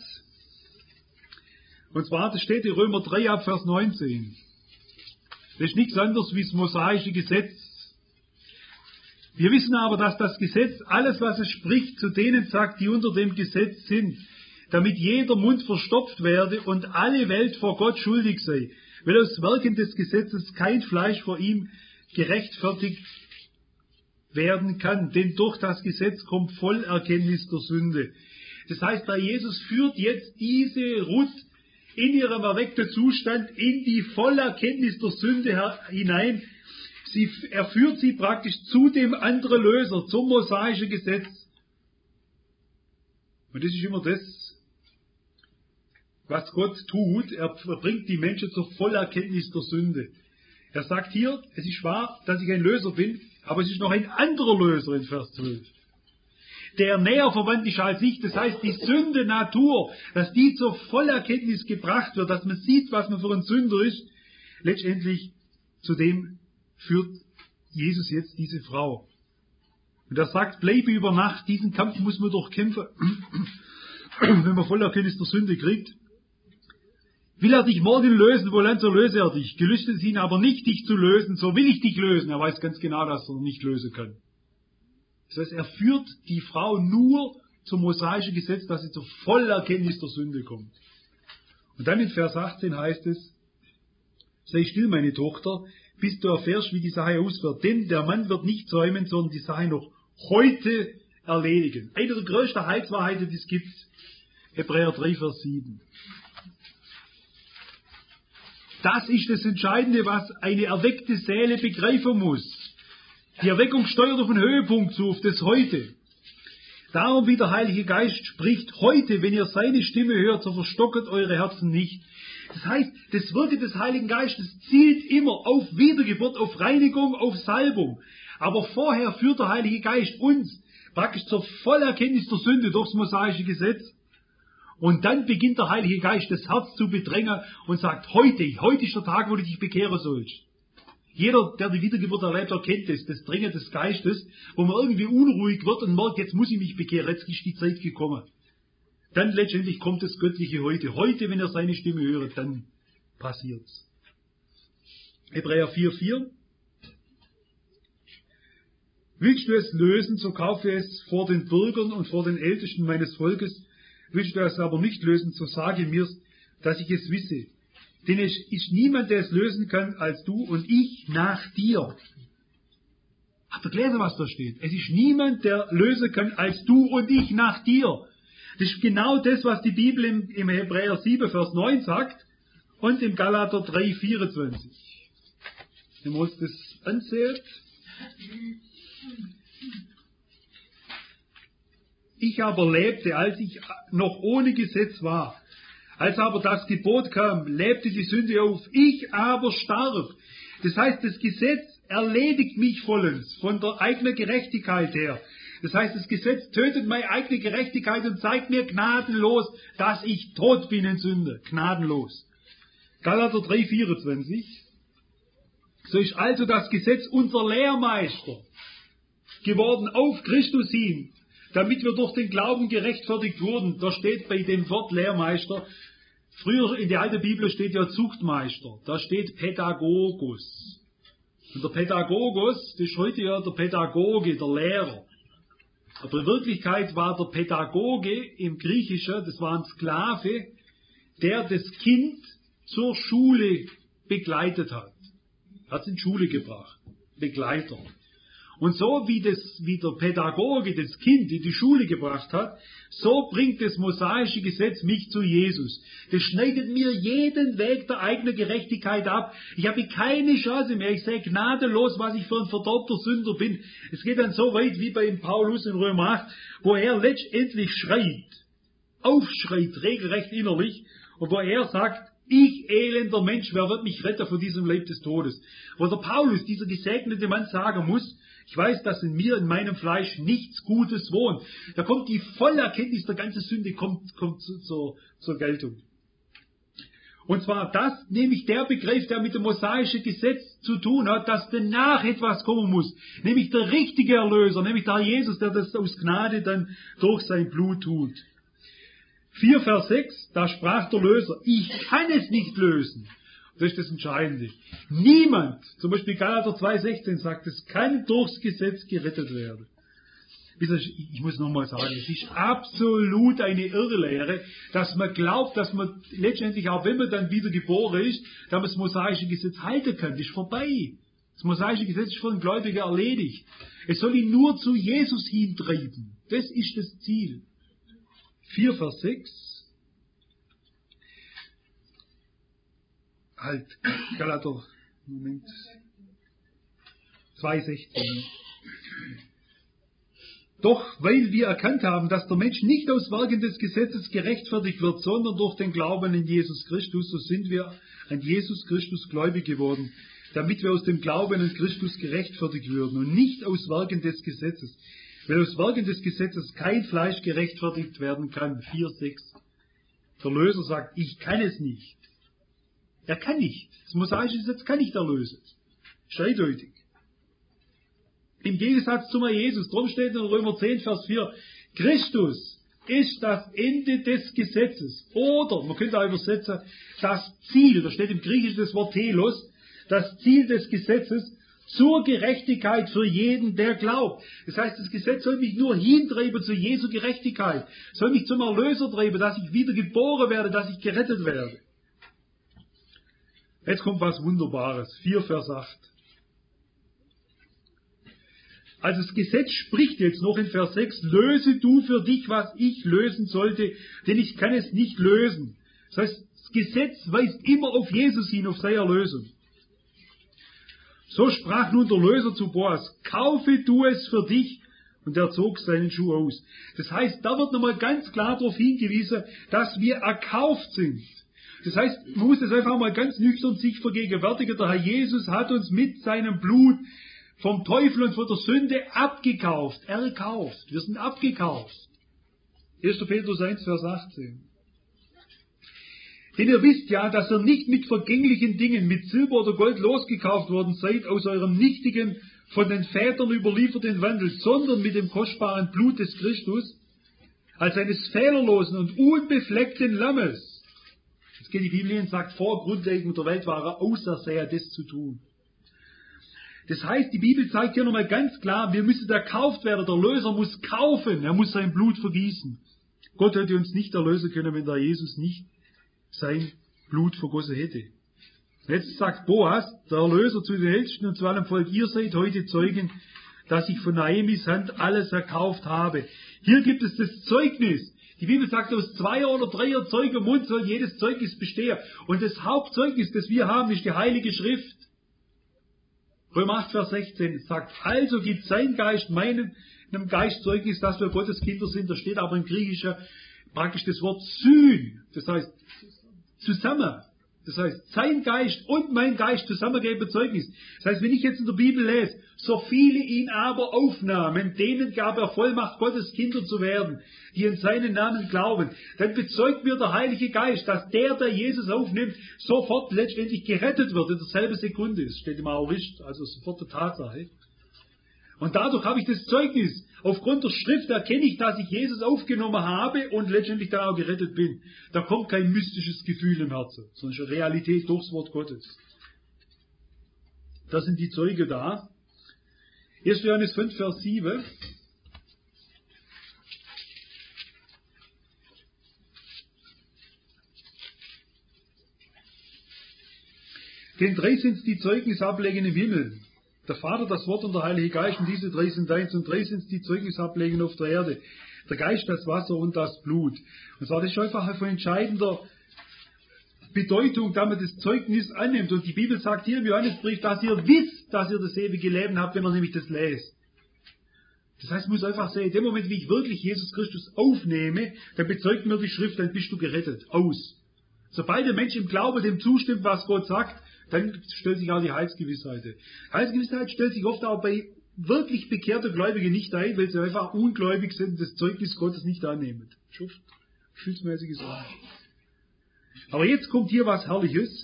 und zwar, das steht in Römer drei ab Vers neunzehn. Das ist nichts anderes wie das mosaische Gesetz. Wir wissen aber, dass das Gesetz alles, was es spricht, zu denen sagt, die unter dem Gesetz sind, damit jeder Mund verstopft werde und alle Welt vor Gott schuldig sei, weil aus Werken des Gesetzes kein Fleisch vor ihm gerechtfertigt werden kann, denn durch das Gesetz kommt Vollerkenntnis der Sünde. Das heißt, der Jesus führt jetzt diese Ruth in ihrem erweckten Zustand in die Vollerkenntnis der Sünde hinein. Sie, er führt sie praktisch zu dem anderen Löser, zum mosaischen Gesetz. Und das ist immer das, was Gott tut. Er bringt die Menschen zur Vollerkenntnis der Sünde. Er sagt hier, es ist wahr, dass ich ein Löser bin, aber es ist noch ein anderer Löser in Vers zwölf. Der näher verwandt ist als ich, das heißt die Sünde Natur, dass die zur Vollerkenntnis gebracht wird, dass man sieht, was man für ein Sünder ist. Letztendlich zu dem führt Jesus jetzt diese Frau. Und er sagt, bleibe über Nacht, diesen Kampf muss man durchkämpfen, wenn man Vollerkenntnis der Sünde kriegt. Will er dich morgen lösen, wohlan so löse er dich. Gelüstet es ihn aber nicht, dich zu lösen, so will ich dich lösen. Er weiß ganz genau, dass er nicht lösen kann. Das heißt, er führt die Frau nur zum mosaischen Gesetz, dass sie zur Vollerkenntnis der Sünde kommt. Und dann in Vers achtzehn heißt es, sei still, meine Tochter, bis du erfährst, wie die Sache auswirkt. Denn der Mann wird nicht säumen, sondern die Sache noch heute erledigen. Eine der größten Heilswahrheiten, die es gibt. Hebräer drei, Vers sieben. Das ist das Entscheidende, was eine erweckte Seele begreifen muss. Die Erweckung steuert auf den Höhepunkt zu, auf das Heute. Darum, wie der Heilige Geist spricht, heute, wenn ihr seine Stimme hört, so verstocket eure Herzen nicht. Das heißt, das Wirken des Heiligen Geistes zielt immer auf Wiedergeburt, auf Reinigung, auf Salbung. Aber vorher führt der Heilige Geist uns praktisch zur Vollerkenntnis der Sünde durchs mosaische Gesetz. Und dann beginnt der Heilige Geist das Herz zu bedrängen und sagt, heute, heute ist der Tag, wo du dich bekehren sollst. Jeder, der die Wiedergeburt erlebt, erkennt das, das Drängen des Geistes, wo man irgendwie unruhig wird und merkt, jetzt muss ich mich bekehren, jetzt ist die Zeit gekommen. Dann letztendlich kommt das göttliche Heute. Heute, wenn er seine Stimme hört, dann passiert's. Hebräer vier, vier. Willst du es lösen, so kaufe es vor den Bürgern und vor den Ältesten meines Volkes. Willst du es aber nicht lösen, so sage mir, dass ich es wisse. Denn es ist niemand, der es lösen kann, als du und ich nach dir. Habt ihr gelesen, was da steht? Es ist niemand, der lösen kann, als du und ich nach dir. Das ist genau das, was die Bibel im, im Hebräer sieben, Vers neun sagt und im Galater drei, vierundzwanzig. Wenn wir uns das ansehen. Ich aber lebte, als ich noch ohne Gesetz war. Als aber das Gebot kam, lebte die Sünde auf. Ich aber starb. Das heißt, das Gesetz erledigt mich vollends von der eigenen Gerechtigkeit her. Das heißt, das Gesetz tötet meine eigene Gerechtigkeit und zeigt mir gnadenlos, dass ich tot bin in Sünde. Gnadenlos. Galater drei, vierundzwanzig. So ist also das Gesetz unser Lehrmeister geworden auf Christus hin, damit wir durch den Glauben gerechtfertigt wurden. Da steht bei dem Wort Lehrmeister, früher in der alten Bibel steht ja Zuchtmeister, da steht Pädagogos. Und der Pädagogos, das ist heute ja der Pädagoge, der Lehrer. Aber in Wirklichkeit war der Pädagoge im Griechischen, das war ein Sklave, der das Kind zur Schule begleitet hat. Hat es in Schule gebracht. Begleiter. Und so wie, das, wie der Pädagoge das Kind in die Schule gebracht hat, so bringt das mosaische Gesetz mich zu Jesus. Das schneidet mir jeden Weg der eigenen Gerechtigkeit ab. Ich habe keine Chance mehr. Ich sehe gnadenlos, was ich für ein verdammter Sünder bin. Es geht dann so weit wie bei Paulus in Römer acht, wo er letztendlich schreit, aufschreit, regelrecht innerlich, und wo er sagt, ich elender Mensch, wer wird mich retten von diesem Leib des Todes? Wo der Paulus, dieser gesegnete Mann, sagen muss, ich weiß, dass in mir, in meinem Fleisch nichts Gutes wohnt. Da kommt die volle Erkenntnis der ganzen Sünde kommt, kommt zu, zur, zur Geltung. Und zwar das, nämlich der Begriff, der mit dem mosaischen Gesetz zu tun hat, dass danach etwas kommen muss. Nämlich der richtige Erlöser, nämlich der Jesus, der das aus Gnade dann durch sein Blut tut. vier Vers sechs, da sprach der Löser, ich kann es nicht lösen. Das ist das Entscheidende. Niemand, zum Beispiel Galater zwei sechzehn sagt, es kann durchs Gesetz gerettet werden. Ich muss nochmal sagen, es ist absolut eine Irrlehre, dass man glaubt, dass man letztendlich, auch wenn man dann wieder geboren ist, dass man das mosaische Gesetz halten kann. Das ist vorbei. Das mosaische Gesetz ist für den Gläubigen erledigt. Es soll ihn nur zu Jesus hintreiben. Das ist das Ziel. vier Vers sechs. Halt, Galater, Moment. zwei sechzehn. Doch weil wir erkannt haben, dass der Mensch nicht aus Werken des Gesetzes gerechtfertigt wird, sondern durch den Glauben in Jesus Christus, so sind wir an Jesus Christus gläubig geworden, damit wir aus dem Glauben an Christus gerechtfertigt würden und nicht aus Werken des Gesetzes. Weil aus Werken des Gesetzes kein Fleisch gerechtfertigt werden kann. vier sechs. Der Löser sagt, ich kann es nicht. Er kann nicht. Das mosaische Gesetz kann nicht erlösen. Ist eindeutig. Im Gegensatz zum Herrn Jesus, darum steht in Römer zehn, Vers vier, Christus ist das Ende des Gesetzes. Oder, man könnte auch übersetzen, das Ziel, da steht im Griechischen das Wort Telos, das Ziel des Gesetzes zur Gerechtigkeit für jeden, der glaubt. Das heißt, das Gesetz soll mich nur hintreiben zu Jesu Gerechtigkeit, soll mich zum Erlöser treiben, dass ich wieder geboren werde, dass ich gerettet werde. Jetzt kommt was Wunderbares, vier Vers acht. Also das Gesetz spricht jetzt noch in Vers sechs, löse du für dich, was ich lösen sollte, denn ich kann es nicht lösen. Das heißt, das Gesetz weist immer auf Jesus hin, auf seine Erlösung. So sprach nun der Löser zu Boas, kaufe du es für dich, und er zog seinen Schuh aus. Das heißt, da wird nochmal ganz klar darauf hingewiesen, dass wir erkauft sind. Das heißt, man muss es einfach mal ganz nüchtern sich vergegenwärtigen, der Herr Jesus hat uns mit seinem Blut vom Teufel und von der Sünde abgekauft, erkauft. Wir sind abgekauft. erster Petrus eins, Vers achtzehn. Denn ihr wisst ja, dass ihr nicht mit vergänglichen Dingen, mit Silber oder Gold losgekauft worden seid aus eurem nichtigen, von den Vätern überlieferten Wandel, sondern mit dem kostbaren Blut des Christus, als eines fehlerlosen und unbefleckten Lammes. Jetzt geht die Bibel hin und sagt, vor Grundlegung der Welt war er auserseher, das zu tun. Das heißt, die Bibel zeigt hier nochmal ganz klar, wir müssen erkauft werden. Der Löser muss kaufen, er muss sein Blut vergießen. Gott hätte uns nicht erlösen können, wenn der Jesus nicht sein Blut vergossen hätte. Jetzt sagt Boas, der Erlöser zu den Ältesten und zu allem Volk, ihr seid heute Zeugen, dass ich von Naemis Hand alles erkauft habe. Hier gibt es das Zeugnis. Die Bibel sagt, aus zweier oder dreier Zeugen Mund soll jedes Zeugnis bestehen. Und das Hauptzeugnis, das wir haben, ist die Heilige Schrift. Römer acht, Vers sechzehn sagt, also gibt sein Geist meinem Geist Zeugnis, dass wir Gottes Kinder sind. Da steht aber im Griechischen praktisch das Wort Syn, das heißt zusammen. Das heißt, sein Geist und mein Geist zusammen geben Zeugnis. Das heißt, wenn ich jetzt in der Bibel lese, so viele ihn aber aufnahmen, denen gab er Vollmacht, Gottes Kinder zu werden, die in seinen Namen glauben, dann bezeugt mir der Heilige Geist, dass der, der Jesus aufnimmt, sofort letztendlich gerettet wird, in derselben Sekunde. Das steht im Aorist, also sofort eine Tatsache. Und dadurch habe ich das Zeugnis. Aufgrund der Schrift erkenne ich, dass ich Jesus aufgenommen habe und letztendlich dann auch gerettet bin. Da kommt kein mystisches Gefühl im Herzen, sondern eine Realität durchs Wort Gottes. Das sind die Zeugen da. erster Johannes fünf, Vers sieben. Denn drei sind die Zeugnis ablegen im Himmel. Der Vater, das Wort und der Heilige Geist, und diese drei sind eins, und drei sind die Zeugnis ablegen auf der Erde. Der Geist, das Wasser und das Blut. Und zwar, das ist einfach von entscheidender Bedeutung, damit das Zeugnis annimmt. Und die Bibel sagt hier im Johannesbrief, dass ihr wisst, dass ihr das ewige Leben habt, wenn ihr nämlich das lest. Das heißt, ich muss einfach sagen, in dem Moment, wie ich wirklich Jesus Christus aufnehme, dann bezeugt mir die Schrift, dann bist du gerettet. Aus. Sobald der Mensch im Glauben dem zustimmt, was Gott sagt, dann stellt sich auch die Heilsgewissheit. Heilsgewissheit stellt sich oft auch bei wirklich bekehrten Gläubigen nicht ein, weil sie einfach ungläubig sind und das Zeugnis Gottes nicht annehmen. Schuft, gefühlsmäßiges Sache. Aber jetzt kommt hier was Herrliches.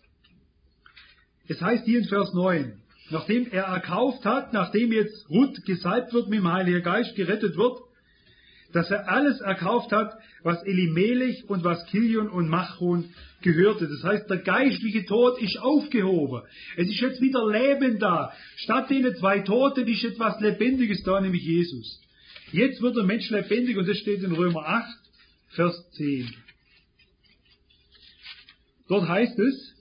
Es heißt hier in Vers neun, nachdem er erkauft hat, nachdem jetzt Ruth gesalbt wird, mit dem Heiligen Geist gerettet wird, dass er alles erkauft hat, was Elimelech und was Kilion und Machron gehörte. Das heißt, der geistliche Tod ist aufgehoben. Es ist jetzt wieder Leben da. Statt den zwei Toten ist etwas Lebendiges da, nämlich Jesus. Jetzt wird der Mensch lebendig und das steht in Römer acht, Vers zehn. Dort heißt es,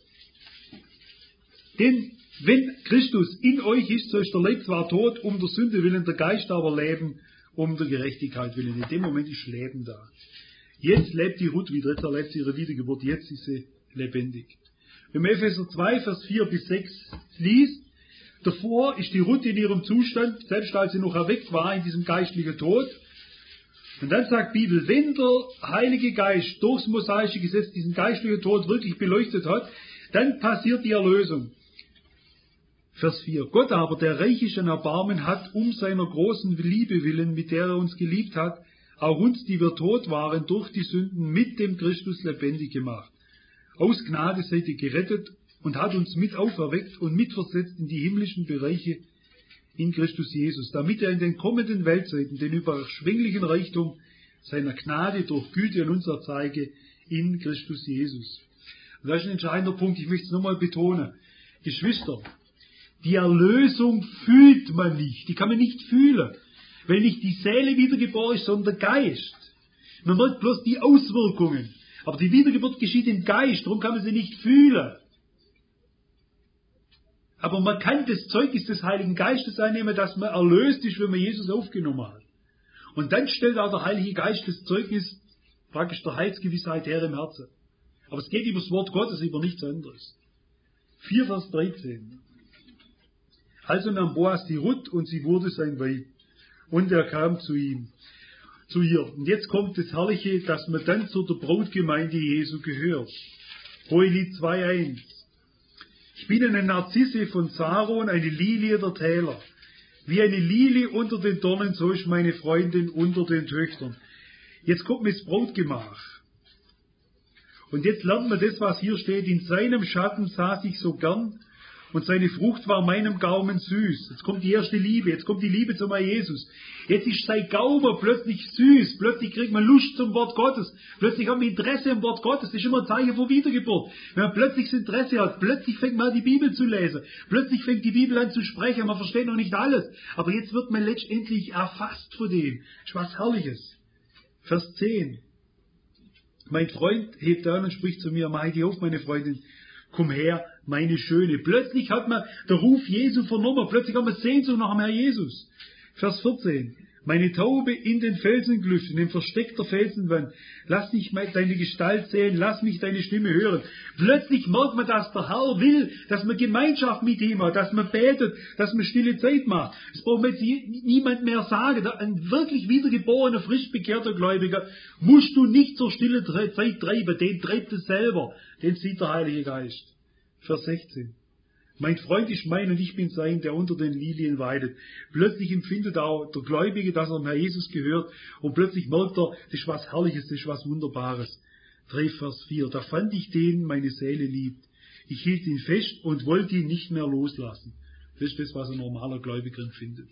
denn wenn Christus in euch ist, so ist der Leib zwar tot, um der Sünde willen, der Geist aber leben, um der Gerechtigkeit willen. In dem Moment ist Leben da. Jetzt lebt die Ruth wieder, jetzt erlebt sie ihre Wiedergeburt, jetzt ist sie lebendig. Wenn man Epheser zwei, Vers vier bis sechs liest, Davor ist die Ruth in ihrem Zustand, selbst als sie noch erweckt war, in diesem geistlichen Tod. Und dann sagt die Bibel, wenn der Heilige Geist durchs mosaische Gesetz diesen geistlichen Tod wirklich beleuchtet hat, dann passiert die Erlösung. Vers vier. Gott aber, der reich ist an Erbarmen, hat um seiner großen Liebe willen, mit der er uns geliebt hat, auch uns, die wir tot waren, durch die Sünden mit dem Christus lebendig gemacht. Aus Gnade seid ihr gerettet und hat uns mit auferweckt und mitversetzt in die himmlischen Bereiche in Christus Jesus, damit er in den kommenden Weltzeiten den überschwänglichen Reichtum seiner Gnade durch Güte an uns erzeige in Christus Jesus. Und das ist ein entscheidender Punkt, ich möchte es nochmal betonen. Geschwister, die Erlösung fühlt man nicht, die kann man nicht fühlen, weil nicht die Seele wiedergeboren ist, sondern der Geist. Man merkt bloß die Auswirkungen, aber die Wiedergeburt geschieht im Geist, darum kann man sie nicht fühlen. Aber man kann das Zeugnis des Heiligen Geistes einnehmen, dass man erlöst ist, wenn man Jesus aufgenommen hat. Und dann stellt auch der Heilige Geist das Zeugnis praktisch der Heilsgewissheit her im Herzen. Aber es geht über das Wort Gottes, über nichts anderes. vier Vers dreizehn. Also nahm Boas die Ruth und sie wurde sein Weib. Und er kam zu ihm, zu ihr. Und jetzt kommt das Herrliche, dass man dann zu der Brautgemeinde Jesu gehört. Hohelied zwei eins. Ich bin eine Narzisse von Saron, eine Lilie der Täler. Wie eine Lilie unter den Dornen, so ist meine Freundin unter den Töchtern. Jetzt kommt mir das Brautgemach. Und jetzt lernt man das, was hier steht. In seinem Schatten saß ich so gern und seine Frucht war meinem Gaumen süß. Jetzt kommt die erste Liebe, jetzt kommt die Liebe zum Herrn Jesus. Jetzt ist sein Gaumen plötzlich süß, plötzlich kriegt man Lust zum Wort Gottes, plötzlich haben wir Interesse am Wort Gottes, das ist immer ein Zeichen von Wiedergeburt. Wenn man plötzlich das Interesse hat, plötzlich fängt man an, die Bibel zu lesen, plötzlich fängt die Bibel an zu sprechen, man versteht noch nicht alles, aber jetzt wird man letztendlich erfasst von dem. Das ist was Herrliches. Vers zehn. Mein Freund hebt an und spricht zu mir, mach dich auf, meine Freundin, komm her, meine Schöne. Plötzlich hat man den Ruf Jesu vernommen, plötzlich hat man Sehnsucht nach dem Herrn Jesus. Vers vierzehn. Meine Taube in den Felsenklüften, im Versteck der Felsenwand, lass mich deine Gestalt sehen, lass mich deine Stimme hören. Plötzlich merkt man, dass der Herr will, dass man Gemeinschaft mit ihm hat, dass man betet, dass man stille Zeit macht. Das braucht mir jetzt niemand mehr sagen. Ein wirklich wiedergeborener, frisch bekehrter Gläubiger musst du nicht zur stille Zeit treiben, den treibt es selber, den sieht der Heilige Geist. Vers sechzehn. Mein Freund ist mein und ich bin sein, der unter den Lilien weidet. Plötzlich empfindet auch der Gläubige, dass er dem Herr Jesus gehört, und plötzlich merkt er, das ist was Herrliches, das ist was Wunderbares. drei Vers vier. Da fand ich den, meine Seele liebt. Ich hielt ihn fest und wollte ihn nicht mehr loslassen. Das ist das, was ein normaler Gläubiger empfindet.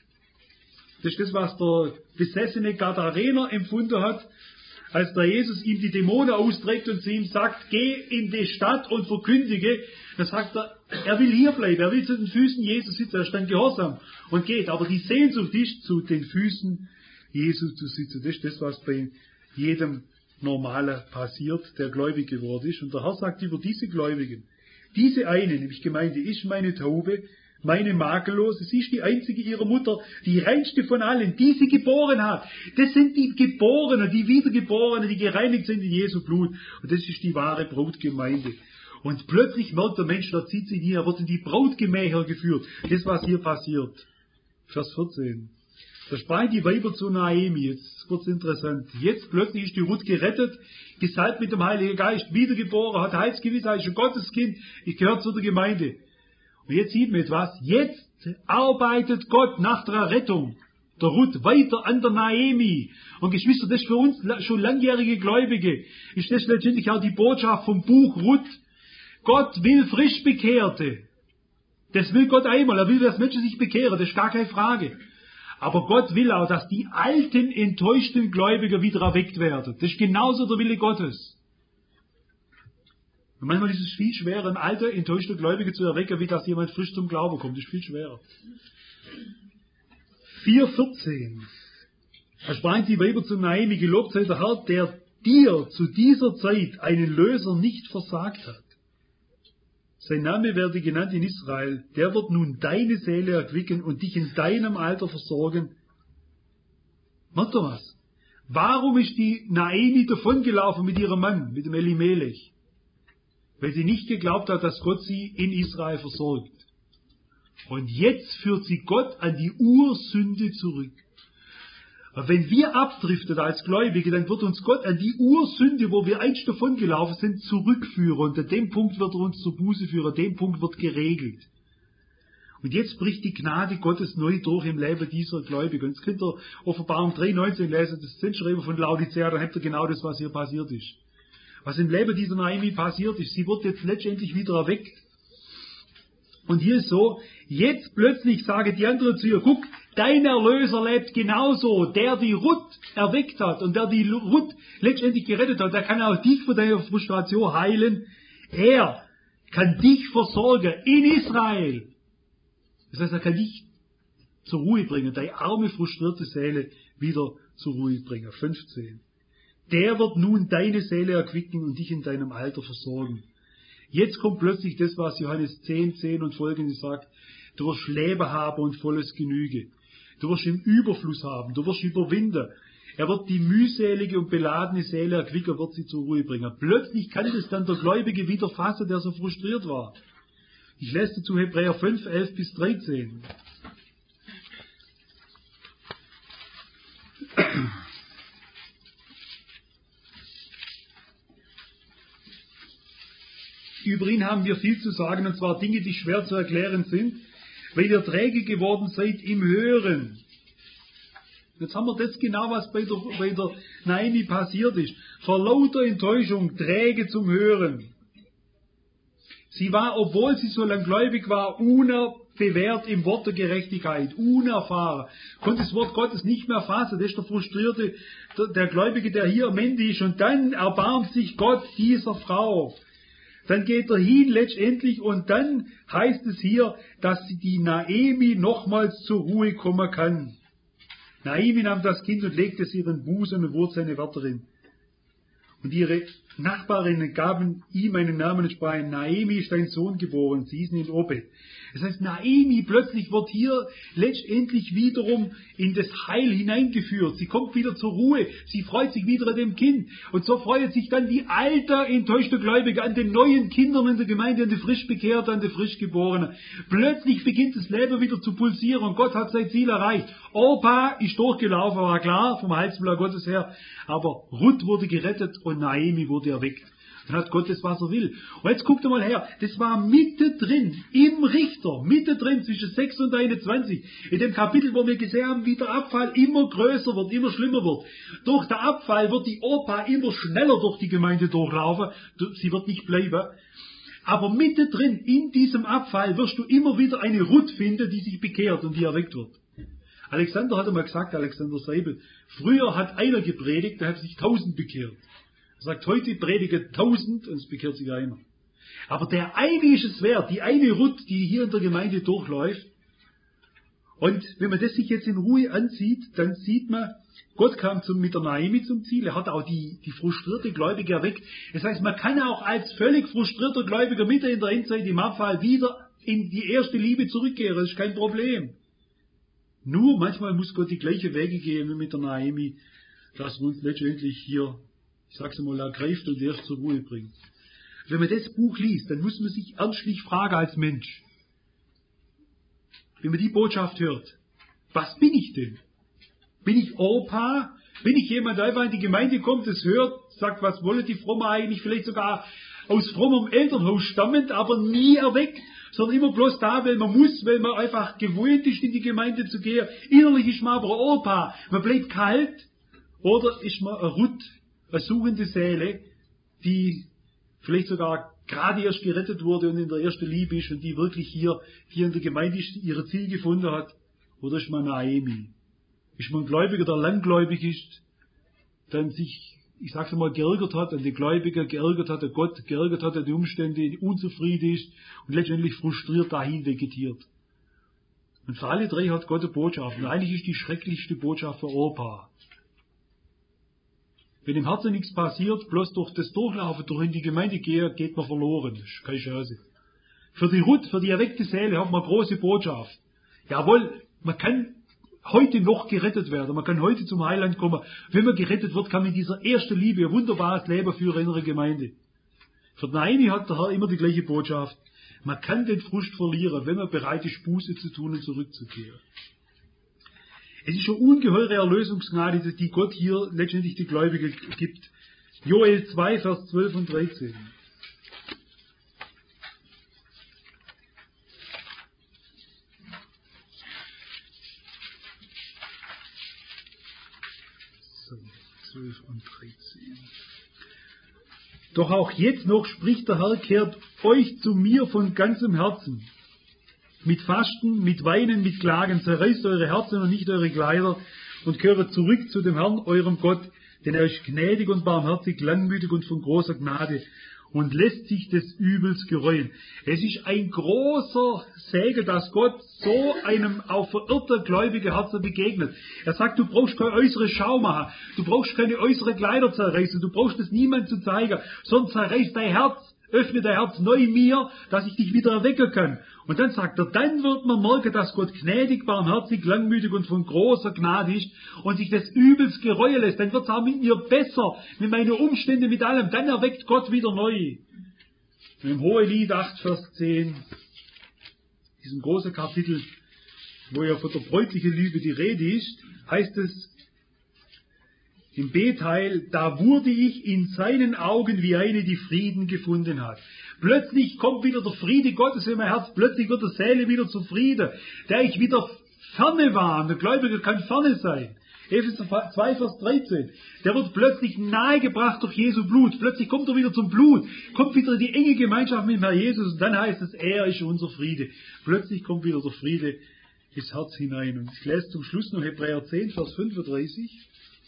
Das ist das, was der besessene Gadarener empfunden hat, als der Jesus ihm die Dämonen austrägt und zu ihm sagt, geh in die Stadt und verkündige. Dann sagt er, er will hier bleiben, er will zu den Füßen Jesus sitzen, er stand gehorsam und geht. Aber die Sehnsucht ist, zu den Füßen Jesus zu sitzen. Das ist das, was bei jedem Normalen passiert, der gläubig geworden ist. Und der Herr sagt über diese Gläubigen, diese eine, nämlich Gemeinde, ist meine Taube, meine Makellose, sie ist die einzige ihrer Mutter, die reinste von allen, die sie geboren hat. Das sind die Geborenen, die Wiedergeborenen, die gereinigt sind in Jesu Blut. Und das ist die wahre Brautgemeinde. Und plötzlich merkt der Mensch, da zieht sich hier, er wird in die Brautgemächer geführt. Das, was hier passiert. Vers vierzehn. Da sprachen die Weiber zu Naomi, jetzt wird's interessant. Jetzt plötzlich ist die Ruth gerettet, gesalbt mit dem Heiligen Geist, wiedergeboren, hat Heilsgewissheit, ist ein Gotteskind, ich gehöre zu der Gemeinde. Und jetzt sieht man etwas, jetzt arbeitet Gott nach der Errettung der Ruth weiter an der Naomi. Und Geschwister, das ist für uns schon langjährige Gläubige, ist das letztendlich auch die Botschaft vom Buch Ruth. Gott will Frischbekehrte. Das will Gott einmal, er will, dass Menschen sich bekehren, das ist gar keine Frage. Aber Gott will auch, dass die alten, enttäuschten Gläubiger wieder erweckt werden. Das ist genauso der Wille Gottes. Und manchmal ist es viel schwerer, einen alten, enttäuschten Gläubiger zu erwecken, wie dass jemand frisch zum Glauben kommt. Das ist viel schwerer. vier vierzehn. Da sprachen die Weiber zu Naomi, gelobt sei der Herr, der dir zu dieser Zeit einen Löser nicht versagt hat. Sein Name werde genannt in Israel. Der wird nun deine Seele erquicken und dich in deinem Alter versorgen. Merkt ihr was? Warum ist die Naomi davongelaufen mit ihrem Mann, mit dem Elimelech? Weil sie nicht geglaubt hat, dass Gott sie in Israel versorgt. Und jetzt führt sie Gott an die Ursünde zurück. Und wenn wir abdriften als Gläubige, dann wird uns Gott an die Ursünde, wo wir einst davon gelaufen sind, zurückführen. Und an dem Punkt wird er uns zur Buße führen, an dem Punkt wird geregelt. Und jetzt bricht die Gnade Gottes neu durch im Leben dieser Gläubigen. Und jetzt könnt ihr Offenbarung drei neunzehn lesen, das Zinsschreiber von Laodicea, dann habt ihr genau das, was hier passiert ist. Was im Leben dieser Naomi passiert ist, sie wird jetzt letztendlich wieder erweckt. Und hier ist so, jetzt plötzlich sagen die anderen zu ihr, guck, dein Erlöser lebt genauso, der die Ruth erweckt hat und der die Ruth letztendlich gerettet hat, der kann auch dich von deiner Frustration heilen. Er kann dich versorgen in Israel. Das heißt, er kann dich zur Ruhe bringen, deine arme, frustrierte Seele wieder zur Ruhe bringen. fünfzehn. Der wird nun deine Seele erquicken und dich in deinem Alter versorgen. Jetzt kommt plötzlich das, was Johannes zehn, zehn und folgende sagt. Du wirst Leben haben und volles Genüge. Du wirst im Überfluss haben, du wirst überwinden. Er wird die mühselige und beladene Seele erquicken, wird sie zur Ruhe bringen. Plötzlich kann das dann der Gläubige wieder fassen, der so frustriert war. Ich lese dazu Hebräer fünf, elf bis dreizehn. Über ihn haben wir viel zu sagen, und zwar Dinge, die schwer zu erklären sind, weil ihr träge geworden seid im Hören. Jetzt haben wir das genau, was bei der, bei der Naomi passiert ist. Vor lauter Enttäuschung träge zum Hören. Sie war, obwohl sie so lang gläubig war, unbewährt im Wort der Gerechtigkeit, unerfahren, konnte das Wort Gottes nicht mehr fassen. Das ist der frustrierte, der, der Gläubige, der hier am Ende ist. Und dann erbarmt sich Gott dieser Frau. Dann geht er hin letztendlich und dann heißt es hier, dass die Naomi nochmals zur Ruhe kommen kann. Naomi nahm das Kind und legte es ihren Busen und wurde seine Wärterin. Und ihre Nachbarinnen gaben ihm einen Namen und sprachen, Naomi ist dein Sohn geboren, sie hießen ihn Obed. Das heißt, Naomi plötzlich wird hier letztendlich wiederum in das Heil hineingeführt. Sie kommt wieder zur Ruhe, sie freut sich wieder an dem Kind. Und so freut sich dann die alte, enttäuschte Gläubige an den neuen Kindern in der Gemeinde, an die frisch Bekehrten, an die frisch Geborenen. Plötzlich beginnt das Leben wieder zu pulsieren und Gott hat sein Ziel erreicht. Opa ist durchgelaufen, war klar, vom Heilsplan Gottes her. Aber Ruth wurde gerettet und Naomi wurde erweckt. Dann hat Gott das, was er will. Und jetzt guckt mal her, das war mittendrin, im Richter, mittendrin zwischen sechs und einundzwanzig, in dem Kapitel, wo wir gesehen haben, wie der Abfall immer größer wird, immer schlimmer wird. Durch den Abfall wird die Opa immer schneller durch die Gemeinde durchlaufen, sie wird nicht bleiben. Aber mittendrin, in diesem Abfall, wirst du immer wieder eine Ruth finden, die sich bekehrt und die erweckt wird. Alexander hat einmal gesagt, Alexander Seibel, früher hat einer gepredigt, da hat sich tausend bekehrt. Er sagt, heute predige tausend und es bekehrt sich einer. Aber der eine ist es wert, die eine Ruth, die hier in der Gemeinde durchläuft. Und wenn man das sich jetzt in Ruhe ansieht, dann sieht man, Gott kam zum, mit der Naomi zum Ziel. Er hat auch die, die frustrierte Gläubige erweckt. Das heißt, man kann auch als völlig frustrierter Gläubiger mitten in der Endzeit im Abfall wieder in die erste Liebe zurückkehren. Das ist kein Problem. Nur manchmal muss Gott die gleiche Wege gehen wie mit der Naomi, dass er uns letztendlich hier, ich sag's mal, ergreift und erst zur Ruhe bringt. Wenn man das Buch liest, dann muss man sich ernstlich fragen als Mensch. Wenn man die Botschaft hört, was bin ich denn? Bin ich Opa? Bin ich jemand, der einfach in die Gemeinde kommt, das hört, sagt, was wollen die Frommen eigentlich, vielleicht sogar aus frommem Elternhaus stammend, aber nie erweckt, sondern immer bloß da, weil man muss, weil man einfach gewohnt ist, in die Gemeinde zu gehen. Innerlich ist man aber Opa. Man bleibt kalt, oder ist man eine Ruth, eine suchende Seele, die vielleicht sogar gerade erst gerettet wurde und in der ersten Liebe ist und die wirklich hier, hier in der Gemeinde ihre Ziel gefunden hat. Oder ist man Naomi? Ist man ein Gläubiger, der langgläubig ist, dann sich, ich sag's mal, geärgert hat an die Gläubiger, geärgert hat an Gott, geärgert hat an die Umstände, unzufrieden ist und letztendlich frustriert dahin vegetiert. Und für alle drei hat Gott eine Botschaft. Und eigentlich ist die schrecklichste Botschaft für Opa. Wenn im Herzen nichts passiert, bloß durch das Durchlaufen, durch in die Gemeinde gehen, geht man verloren. Das ist keine Chance. Für die Ruth, für die erweckte Seele hat man eine große Botschaft. Jawohl, man kann heute noch gerettet werden. Man kann heute zum Heiland kommen. Wenn man gerettet wird, kann man in dieser ersten Liebe ein wunderbares Leben führen in einer Gemeinde. Für die Naomi hat der Herr immer die gleiche Botschaft. Man kann den Frust verlieren, wenn man bereit ist, Buße zu tun und zurückzukehren. Es ist schon ungeheure Erlösungsgnade, die Gott hier letztendlich die Gläubigen gibt. Joel zwei, Vers zwölf und dreizehn. So, zwölf und dreizehn. Doch auch jetzt noch spricht der Herr, kehrt euch zu mir von ganzem Herzen. Mit Fasten, mit Weinen, mit Klagen, zerreißt eure Herzen und nicht eure Kleider und kehret zurück zu dem Herrn, eurem Gott, denn er ist gnädig und barmherzig, langmütig und von großer Gnade und lässt sich des Übels gereuen. Es ist ein großer Segen, dass Gott so einem auch verirrten gläubigen Herzen begegnet. Er sagt, du brauchst keine äußere Schau machen, du brauchst keine äußere Kleider zerreißen, du brauchst es niemand zu zeigen, sondern zerreiß dein Herz, öffne dein Herz neu mir, dass ich dich wieder erwecken kann. Und dann sagt er, dann wird man merken, dass Gott gnädig, barmherzig, langmütig und von großer Gnade ist und sich des Übels gereuen lässt. Dann wird es auch mit mir besser, mit meinen Umständen, mit allem. Dann erweckt Gott wieder neu. Im Hohelied acht, Vers zehn, diesem großen Kapitel, wo ja von der bräutlichen Liebe die Rede ist, heißt es im B-Teil, da wurde ich in seinen Augen wie eine, die Frieden gefunden hat. Plötzlich kommt wieder der Friede Gottes in mein Herz, plötzlich wird der Seele wieder zufrieden, der ich wieder ferne war. Und der Gläubige kann ferne sein. Epheser zwei, Vers dreizehn. Der wird plötzlich nahegebracht durch Jesu Blut. Plötzlich kommt er wieder zum Blut, kommt wieder die enge Gemeinschaft mit dem Herrn Jesus. Und dann heißt es, er ist unser Friede. Plötzlich kommt wieder der Friede ins Herz hinein. Und ich lese zum Schluss noch Hebräer zehn, Vers fünfunddreißig.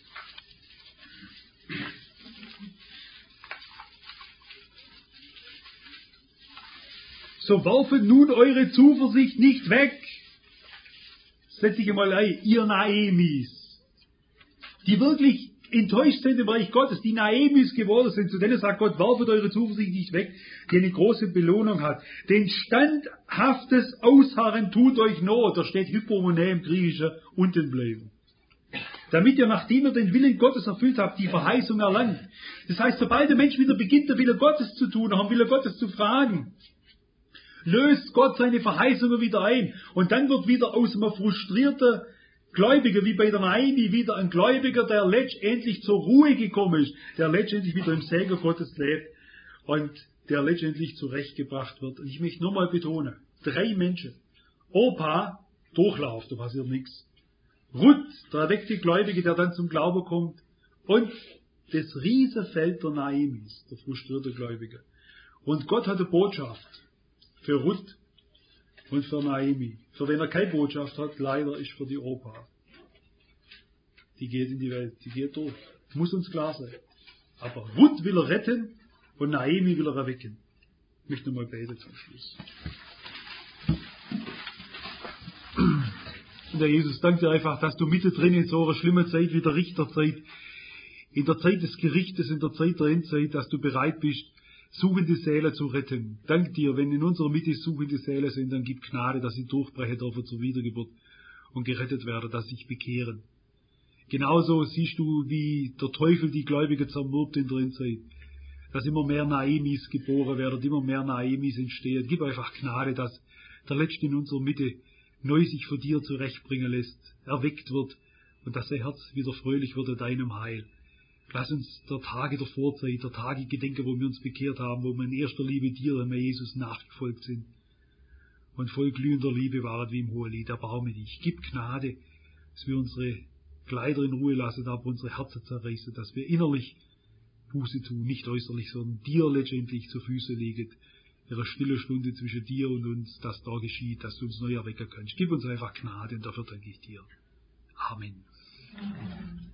So werfet nun eure Zuversicht nicht weg. Setze ich einmal ein, ihr Naemis, die wirklich enttäuscht sind im Reich Gottes, die Naemis geworden sind, zu denen sagt Gott, werfet eure Zuversicht nicht weg, die eine große Belohnung hat. Denn standhaftes Ausharren tut euch Not, da steht Hypomone im Griechischen, unten bleiben. Damit ihr, nachdem ihr den Willen Gottes erfüllt habt, die Verheißung erlangt. Das heißt, sobald der Mensch wieder beginnt, den Willen Gottes zu tun, nach dem Willen Gottes zu fragen, löst Gott seine Verheißungen wieder ein. Und dann wird wieder aus einem frustrierten Gläubiger, wie bei der Naomi, wieder ein Gläubiger, der letztendlich zur Ruhe gekommen ist, der letztendlich wieder im Segen Gottes lebt und der letztendlich zurechtgebracht wird. Und ich möchte nochmal betonen, drei Menschen. Opa, Durchlauf, da passiert nichts. Ruth, der erweckte Gläubige, der dann zum Glauben kommt. Und das Riesenfeld der Naomis, der frustrierte Gläubige. Und Gott hat eine Botschaft für Ruth und für Naomi. Für wen er keine Botschaft hat, leider ist für die Opa. Die geht in die Welt, die geht durch. Muss uns klar sein. Aber Ruth will er retten und Naomi will er erwecken. Ich möchte nochmal beten zum Schluss. Und Herr Jesus, danke dir einfach, dass du mittendrin in so einer schlimmen Zeit wie der Richterzeit, in der Zeit des Gerichtes, in der Zeit der Endzeit, dass du bereit bist, suchende Seelen zu retten. Dank dir, wenn in unserer Mitte suchende Seelen sind, dann gib Gnade, dass sie durchbrechen dürfen zur Wiedergeburt und gerettet werden, dass sie sich bekehren. Genauso siehst du, wie der Teufel die Gläubigen zermürbt in der Endzeit, dass immer mehr Naemis geboren werden, immer mehr Naemis entstehen. Gib einfach Gnade, dass der Letzte in unserer Mitte neu sich von dir zurechtbringen lässt, erweckt wird und dass sein Herz wieder fröhlich wird in deinem Heil. Lass uns der Tage der Vorzeit, der Tage gedenken, wo wir uns bekehrt haben, wo wir in erster Liebe dir, dem Herr Jesus, nachgefolgt sind und voll glühender Liebe waren wie im Hohelied. Erbarme dich, gib Gnade, dass wir unsere Kleider in Ruhe lassen, aber unsere Herzen zerreißen, dass wir innerlich Buße tun, nicht äußerlich, sondern dir letztendlich zu Füße legen. Ihre stille Stunde zwischen dir und uns, dass da geschieht, dass du uns neu erwecken kannst. Gib uns einfach Gnade und dafür danke ich dir. Amen. Amen.